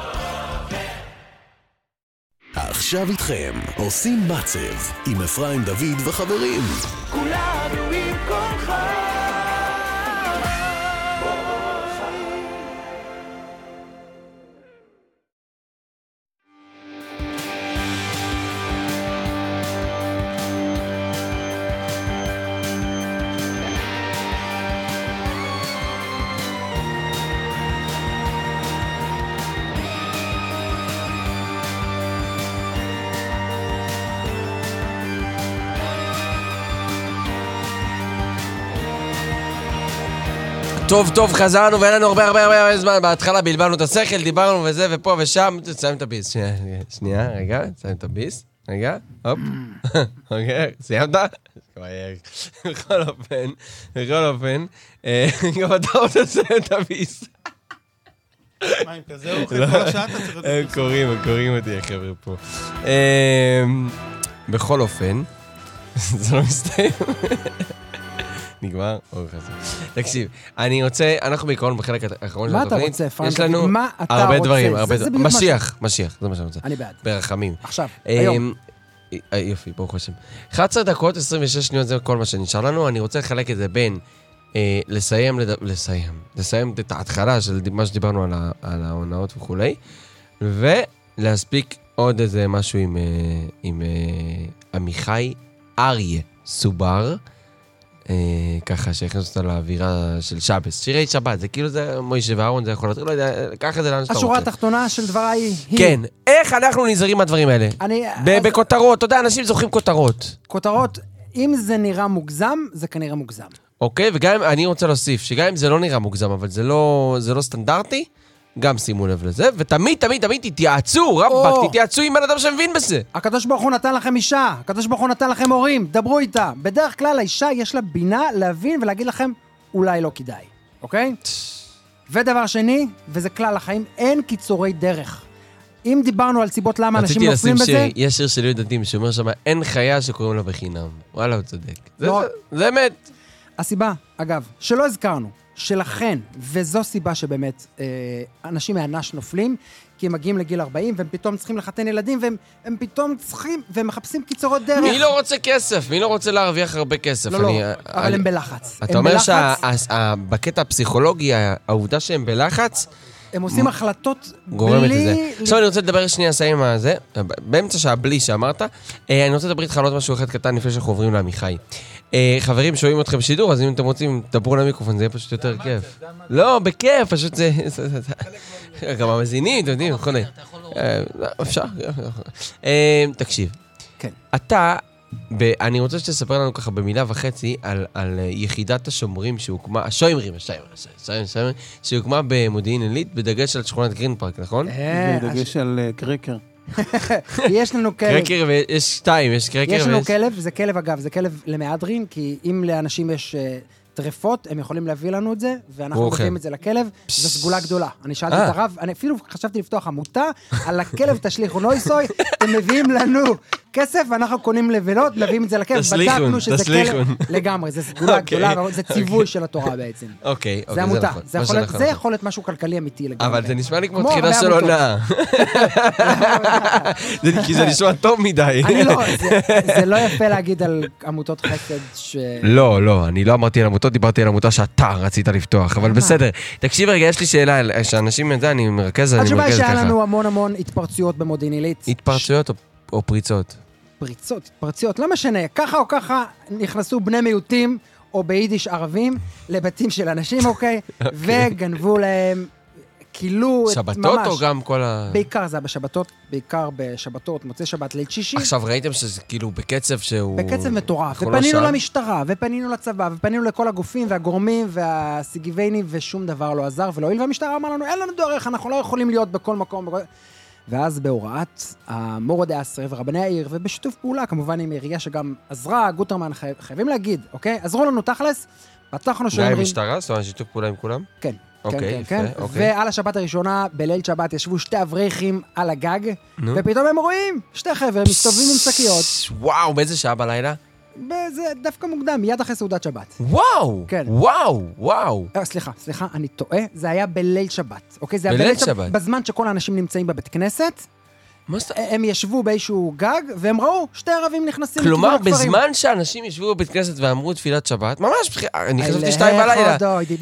L: עכשיו איתכם עושים מצב עם אפרים דוד וחברים.
D: כולנו עם כל חי.
E: טוב, חזרנו ואין לנו הרבה זמן. בהתחלה בלבלנו את השכל, דיברנו וזה ופה ושם. תסיים את הביס. שנייה, רגע, תסיים את הביס. רגע, הופ. אוקיי, סיימת? בכל אופן, גם אתה רוצה לסיים את הביס.
F: מה, עם כזה אוכל כל השעה אתה צריך...
E: הם קוראים אותי, החבר'ה פה. בכל אופן, זה לא מסתיים. נגמר? תקשיב, אני רוצה, אנחנו בעיקרון בחלק האחרון של התוכנית.
G: מה אתה רוצה, פרנק?
E: יש לנו הרבה דברים, משיח, זה מה שאני רוצה.
G: אני בעד.
E: ברחמים.
G: עכשיו, היום.
E: יופי, ברוך השם. 11 דקות, 26 שניות, זה כל מה שנשאר לנו. אני רוצה לחלק את זה בין לסיים את ההתחלה של מה שדיברנו על העונאות וכולי, ולהספיק עוד איזה משהו עם עמיחי אריה סובר, ככה שהכנס אותה לאווירה של שבס. שירי שבת, זה כאילו זה מוישה ואהרון, זה יכול להיות, לא יודע, ככה זה לאן שאתה רוצה.
G: השורה התחתונה של דבריי היא...
E: כן, איך אנחנו נזהרים מהדברים האלה? בכותרות, אתה יודע, אנשים זוכרים כותרות.
G: כותרות, אם זה נראה מוגזם, זה כנראה מוגזם.
E: אוקיי, וגם אני רוצה להוסיף, שגם אם זה לא נראה מוגזם, אבל זה לא סטנדרטי, גם שימו לב לזה, ותמיד, תמיד, תמיד תתייעצו, רבק, תתייעצו עם בן אדם שמבין בזה.
G: הקדוש ברוך הוא נתן לכם אישה, הקדוש ברוך הוא נתן לכם הורים, דברו איתה. בדרך כלל האישה יש לה בינה להבין ולהגיד לכם, אולי לא כדאי, אוקיי? ודבר שני, וזה כלל החיים, אין קיצורי דרך. אם דיברנו על סיבות למה אנשים נופלים בזה...
E: רציתי לשים יש שיר של יהודתים שאומר שם, אין חיה שקוראים לה בחינם. וואלה, הוא צודק. זה אמת.
G: הסיבה, אגב, שלא הזכרנו, שלכן, וזו סיבה שבאמת אנשים מהנש נופלים, כי הם מגיעים לגיל 40, והם פתאום צריכים לחתן ילדים, והם פתאום צריכים, והם מחפשים קיצורות דרך.
E: מי לא רוצה כסף? מי לא רוצה להרוויח הרבה כסף?
G: לא, אבל הם בלחץ.
E: אתה אומר שבקטע הפסיכולוגי, העובדה שהם בלחץ,
G: הם עושים החלטות
E: בלי... עכשיו אני רוצה לדבר שנייה סיים מה זה, באמצע שהבלי שאמרת, אני רוצה לדבר איתך על עוד משהו אחד קטן לפני שאנחנו עוברים לעמיחי. חברים, שומעים אתכם שידור, אז אם אתם רוצים, דברו למיקרופון, זה יהיה פשוט יותר כיף. לא, בכיף, פשוט זה... גם המזינים, אתם יודעים, נכון. אפשר. תקשיב. אתה, אני רוצה שתספר לנו ככה במילה וחצי על יחידת השומרים שהוקמה, השומרים, שהוקמה במודיעין עילית, בדגש על שכונת גרין פארק, נכון?
F: בדגש על קרקר.
G: יש לנו כלב.
E: קרקר ויש שתיים, יש קרקר ויש...
G: יש לנו כלב, זה כלב אגב, זה כלב למהדרין, כי אם לאנשים יש טרפות, הם יכולים להביא לנו את זה, ואנחנו מביאים את זה לכלב, זו סגולה גדולה. אני שאלתי את הרב, אני אפילו חשבתי לפתוח עמותה, על הכלב תשליכו נויסוי, אתם מביאים לנו כסף, ואנחנו קונים לבילות, מביאים את זה לכלב, בדקנו שזה כלב לגמרי, זה סגולה גדולה, זה ציווי של התורה בעצם.
E: אוקיי,
G: זה עמותה, זה יכול להיות משהו כלכלי אמיתי לגמרי.
E: אבל זה נשמע לי כמו תחילה של עונה. כי זה נשמע טוב מדי.
G: זה לא יפה להגיד על עמותות חסד ש...
E: לא, אני לא אמרתי על עמותות, דיברתי על עמותה שאתה רצית לפתוח, אבל בסדר. תקשיב רגע, יש לי שאלה, שאנשים את זה, אני מרכז ככה.
G: התשובה היא שהיה לנו המון התפרצויות במודיעין עילית.
E: התפרצויות או פריצות?
G: התפרצויות, לא משנה, ככה או ככה נכנסו בני מיעוטים, או ביידיש ערבים, לבתים של אנשים, אוקיי? וגנבו להם, כילו ממש.
E: שבתות או גם כל ה...
G: בעיקר זה בשבתות, מוצאי שבת, ליל שישי.
E: עכשיו ראיתם שזה כאילו בקצב שהוא...
G: בקצב מטורף, ופנינו למשטרה, ופנינו לצבא, ופנינו לכל הגופים והגורמים והסיגיביינים, ושום דבר לא עזר ולא הועיל, והמשטרה אמר לנו, אין לנו דרך, אנחנו לא יכולים להיות בכל מקום. ואז בהוראת המורד האסרי ורבני העיר, ובשיתוף פעולה, כמובן עם עירייה שגם עזרה, גוטרמן, חייבים להגיד, אוקיי? עזרו לנו תכלס, פתחנו שאומרים...
E: זה משטרה? זאת אומרת, שיתוף פעולה עם כולם?
G: כן. כן. ועל השבת הראשונה, בליל שבת, ישבו שתי אברכים על הגג, ופתאום הם רואים שתי חבר'ה מסתובבים עם שקיות.
E: וואו, באיזה שעה בלילה?
G: זה דווקא מוקדם, מיד אחרי סעודת שבת.
E: וואו!
G: כן.
E: וואו!
G: סליחה, אני טועה, זה היה בליל שבת. אוקיי, זה היה
E: בליל שבת.
G: בזמן שכל האנשים נמצאים בבית כנסת, הם ישבו באיזשהו גג, והם ראו שתי ערבים נכנסים לכיוון הכפרים.
E: כלומר, בזמן שאנשים ישבו בבית כנסת ואמרו תפילת שבת, ממש, אני חשבתי 2 בלילה.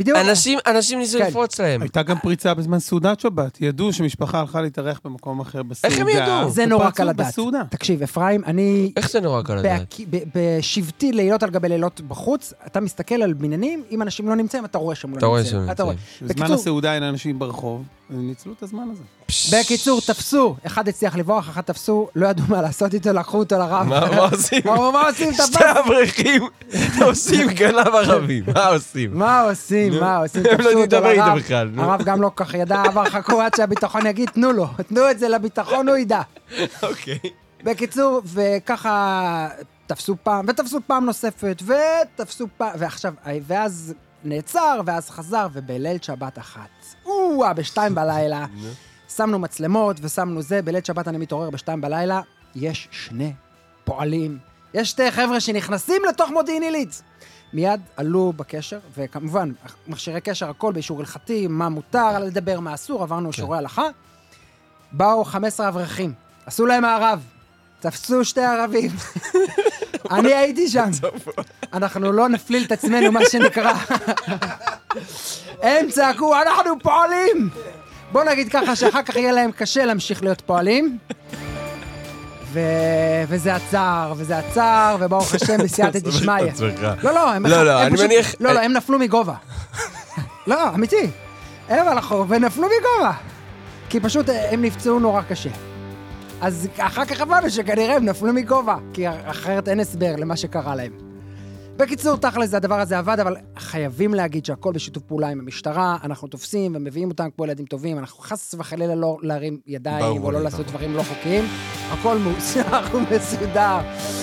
E: אנשים ניסו לפרוץ להם.
F: הייתה גם פריצה בזמן סעודת שבת. ידעו שמשפחה הלכה להתארח במקום אחר בסעודה.
E: איך הם ידעו?
G: זה נורא קל לדעת. תקשיב, אפרים, אני...
E: איך זה נורא קל לדעת?
G: בשבטי לילות על גבי לילות בחוץ, אתה מסתכל על בניינים, אם אנשים לא נמצאים, אתה רואה שהם לא נמצאים.
F: בזמן הסעודה אין אנשים ברחוב, ניצלו את הזמן הזה.
G: בקיצור, תפסו, אחד הצליח לברוח, אחד תפסו, לא ידעו מה לעשות איתו, לקחו אותו לרב.
E: מה עושים?
G: מה עושים?
E: שתי אברכים, עושים גנב ערבים, מה עושים?
G: מה עושים?
E: הם לא נדבר איתו בכלל.
G: הרב גם לא כך ידע, עבר חכו עד שהביטחון יגיד, תנו לו, תנו את זה לביטחון, הוא ידע.
E: אוקיי.
G: בקיצור, וככה תפסו פעם, ותפסו פעם נוספת, ותפסו פעם, ועכשיו, ואז נעצר, ואז חזר, ובליל שבת אחת. שבוע ב-2 בלילה. שמנו מצלמות ושמנו זה, בליל שבת אני מתעורר ב-2 בלילה, יש 2 פועלים. יש 2 חבר'ה שנכנסים לתוך מודיעין עילית. מיד עלו בקשר, וכמובן, מכשירי קשר, הכל באישור הלכתי, מה מותר לדבר, מה אסור, עברנו שיעורי הלכה. באו 15 אברכים, עשו להם הערב, תפסו 2 ערבים. אני הייתי שם. אנחנו לא נפליל את עצמנו, מה שנקרא. הם צעקו, אנחנו פועלים! בוא נגיד ככה שאחר כך יהיה להם קשה להמשיך להיות פועלים. וזה עצר, וברוך השם בסייעתא דשמיא. לא, הם נפלו מגובה. לא, אמיתי. הם הלכו ונפלו מגובה. כי פשוט הם נפצעו נורא קשה. אז אחר כך הבנו שכנראה הם נפלו מגובה, כי אחרת אין הסבר למה שקרה להם. בקיצור, תכל'ס, הדבר הזה עבד, אבל חייבים להגיד שהכל בשיתוף פעולה עם המשטרה, אנחנו תופסים ומביאים אותם כמו ילדים טובים, אנחנו חס וחלילה לא להרים ידיים או לא לעשות דברים לא חוקיים, הכל מוסר ומסודר.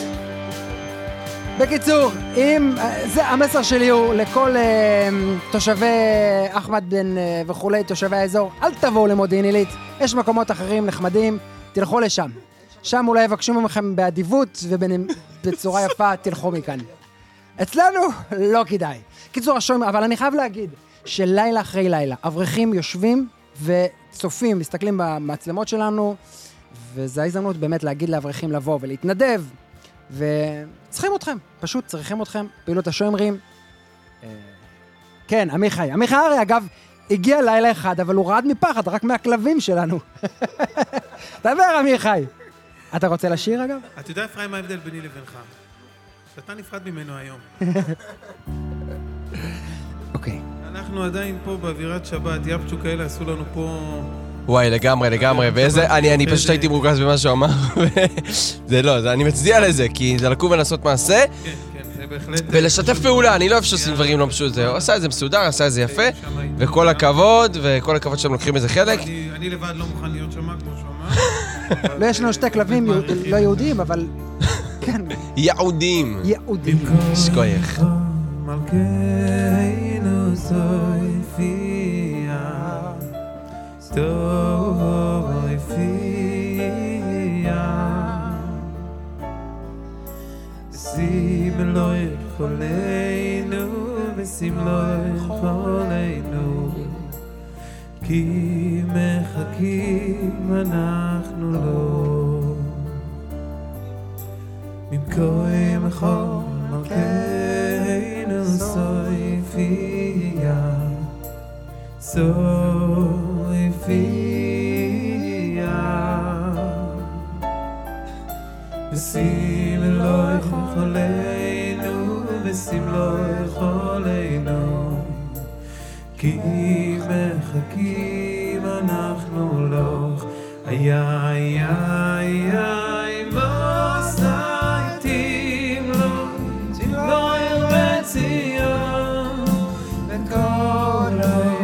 G: בקיצור, המסר שלי הוא לכל תושבי אחמד בן וכולי, תושבי האזור, אל תבואו למודיעין עילית, יש מקומות אחרים נחמדים, תלכו לשם. שם אולי יבקשו ממכם באדיבות ובצורה יפה, תלכו מכאן. אצלנו לא כדאי. קיצור, אבל אני חייב להגיד שלילה אחרי לילה, אברכים יושבים וצופים, מסתכלים במצלמות שלנו, וזו ההזדמנות באמת להגיד לאברכים לבוא ולהתנדב, וצריכים אתכם, פשוט צריכים אתכם, פעילות השומרים. כן, עמיחי הרי אגב הגיע לילה אחד, אבל הוא רעד מפחד, רק מהכלבים שלנו. דבר עמיחי. אתה רוצה לשיר אגב?
F: אתה יודע אפרים מה ההבדל ביני לבינך? שאתה נפרד ממנו היום.
G: אוקיי.
F: אנחנו עדיין פה באווירת שבת, יפצ'ו כאלה עשו לנו פה...
E: וואי, לגמרי, ואיזה... אני פשוט הייתי מרוכז במה שהוא אמר, זה לא, אני מצדיע לזה, כי זה לקום ולעשות מעשה,
F: כן, זה בהחלט...
E: ולשתף פעולה, אני לא אוהב שעושים דברים לא פשוט, הוא עשה את זה מסודר, עשה את זה יפה, וכל הכבוד שאתם לוקחים איזה חלק.
F: אני לבד לא מוכן להיות שמה, כמו שהוא אמר.
G: לא, יש לנו 2 כלבים לא יהודיים, אבל... כן.
E: יהודים. שכוייך.
F: מלכנו סויפיה סטויפיה שים לא יכולנו ושים לא יכולנו כי מחכים אנחנו לא ממכוי מחול מלכנו סויפיה ושים לא יכולנו ושים לא יכולנו כי מחכים אנחנו לא איי מוסייתים לא ירציון וכל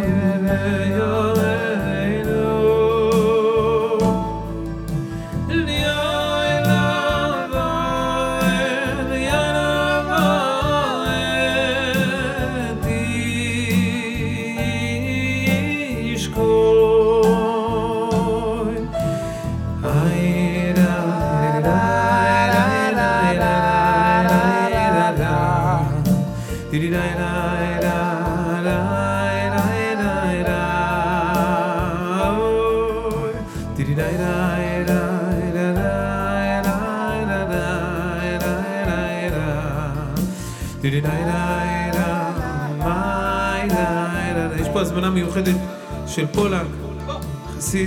F: יש פה הזמנה מיוחדת של פולק, חסיד,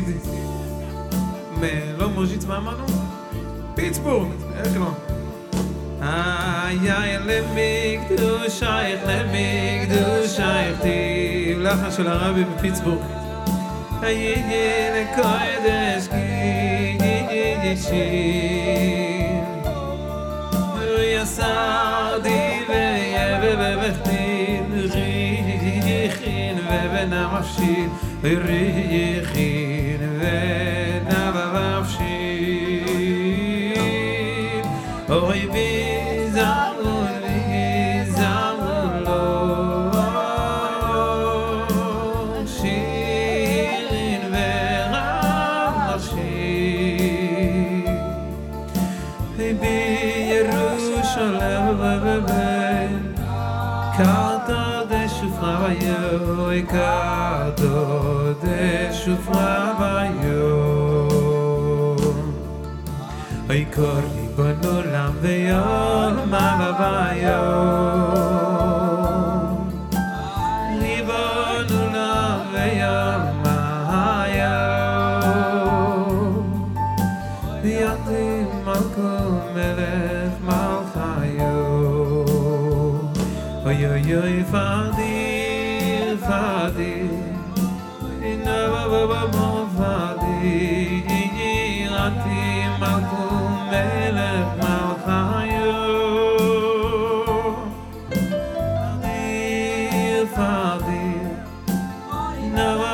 F: לא מוז'יץ, מה אמרנו? פיטסבורג, איך לא? איי למקדושייך, טיב לחן של הרבי בפיטסבורג. איי לקודש קידישים ויסרדי ובבכתין ריחין ובנמפשין ריחין ונבבשין אוי ביזרו לא שין
D: Canto de chufravaio e canto de chufravaio Oi corri bonolam veol mavavaio Ribonolam veol mahaio Viatim malkum melech malchaio Oy oy oy fadir fadir Inna ba fadir Atim malkum melech malchayo Fadir fadir Inna ba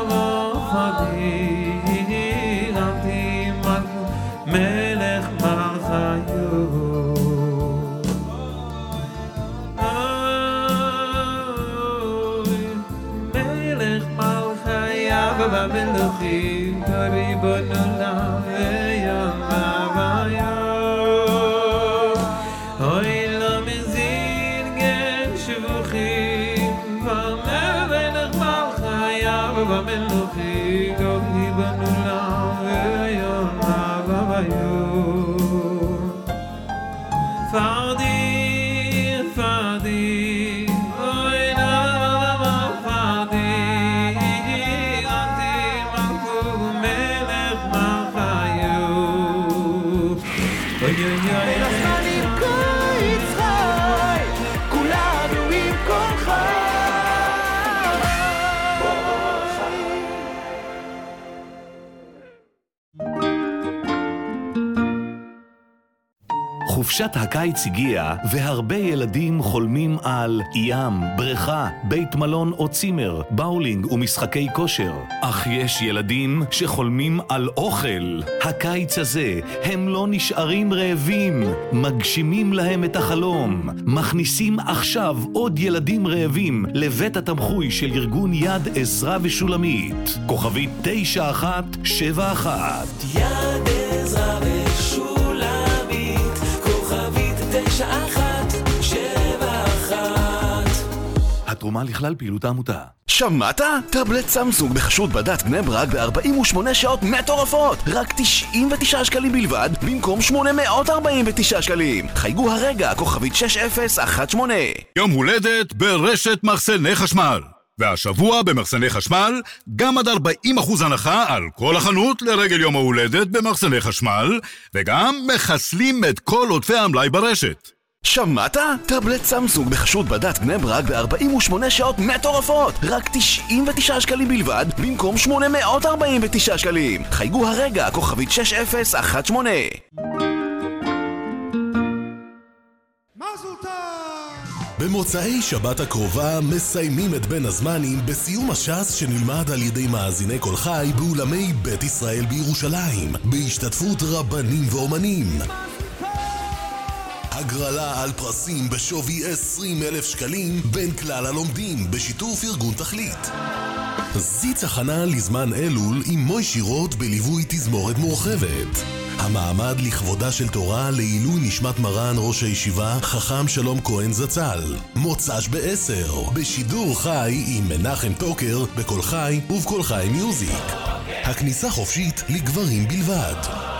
D: fadir Atim malkum melech malchayo Meluchim Ribon Olam Veyom Havayo Oy lo mezin gen shvuchim V'melech Malchayav V'meluchim Ribon Olam Veyom Havayo Fadir Fadir Oy lo
B: חופשת הקיץ הגיעה, והרבה ילדים חולמים על ים, בריכה, בית מלון או צימר, באולינג ומשחקי כושר. אך יש ילדים שחולמים על אוכל. הקיץ הזה הם לא נשארים רעבים, מגשימים להם את החלום. מכניסים עכשיו עוד ילדים רעבים לבית התמחוי של ארגון יד עזרה ושולמית. כוכבית 9171.
D: יד עזרה ושולמית
B: התרומה לכלל פעילות העמותה. שמעת? טאבלט סמסונג בחשוד בדת בני ברק ב-48 שעות מטורפות. רק 99 שקלים בלבד במקום 849 שקלים. חייגו הרגע, כוכבית 6018.
C: יום הולדת ברשת מחסני חשמל. והשבוע במחסני חשמל גם עד 40% הנחה על כל החנות לרגל יום ההולדת במחסני חשמל, וגם מחסלים את כל עודפי המלאי ברשת.
B: שמעת? טאבלט סמסונג בחשוד בדת בני ברק ב-48 שעות מטורפות. רק 99 שקלים בלבד במקום 849 שקלים. חייגו הרגע, כוכבית 6018.
L: במוצאי שבת הקרובה מסיימים את בין הזמנים בסיום הש"ס שנלמד על ידי מאזיני כל חי באולמי בית ישראל בירושלים, בהשתתפות רבנים ואומנים. הגרלה על פרסים בשווי 20,000 שקלים בין כלל הלומדים בשיתוף ארגון תכלית. זיץ הכנה לזמן אלול עם מוישי רוט בליווי תזמורת מורחבת. המעמד לכבודה של תורה לעילוי נשמת מרן ראש הישיבה חכם שלום כהן זצ"ל. מוצ"ש ב-10 בשידור חי עם מנחם טוקר בכל חי ובכל חי מיוזיק. הכניסה חופשית לגברים בלבד.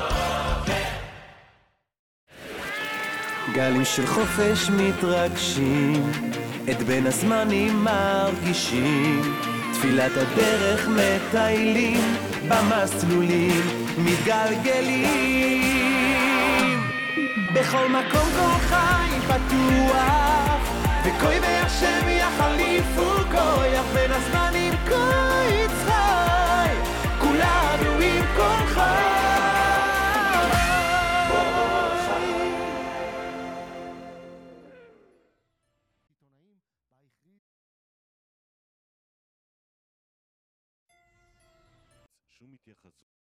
D: גלים של חופש מתרגשים, את בין הזמנים מרגישים, תפילת הדרך מטיילים, במסלולים מתגלגלים. בכל מקום כל חי פתוח, וכוי והשם יחליפו כויח, בין הזמנים כוי צחי, כולנו עם כל חי.
A: שום התייחסות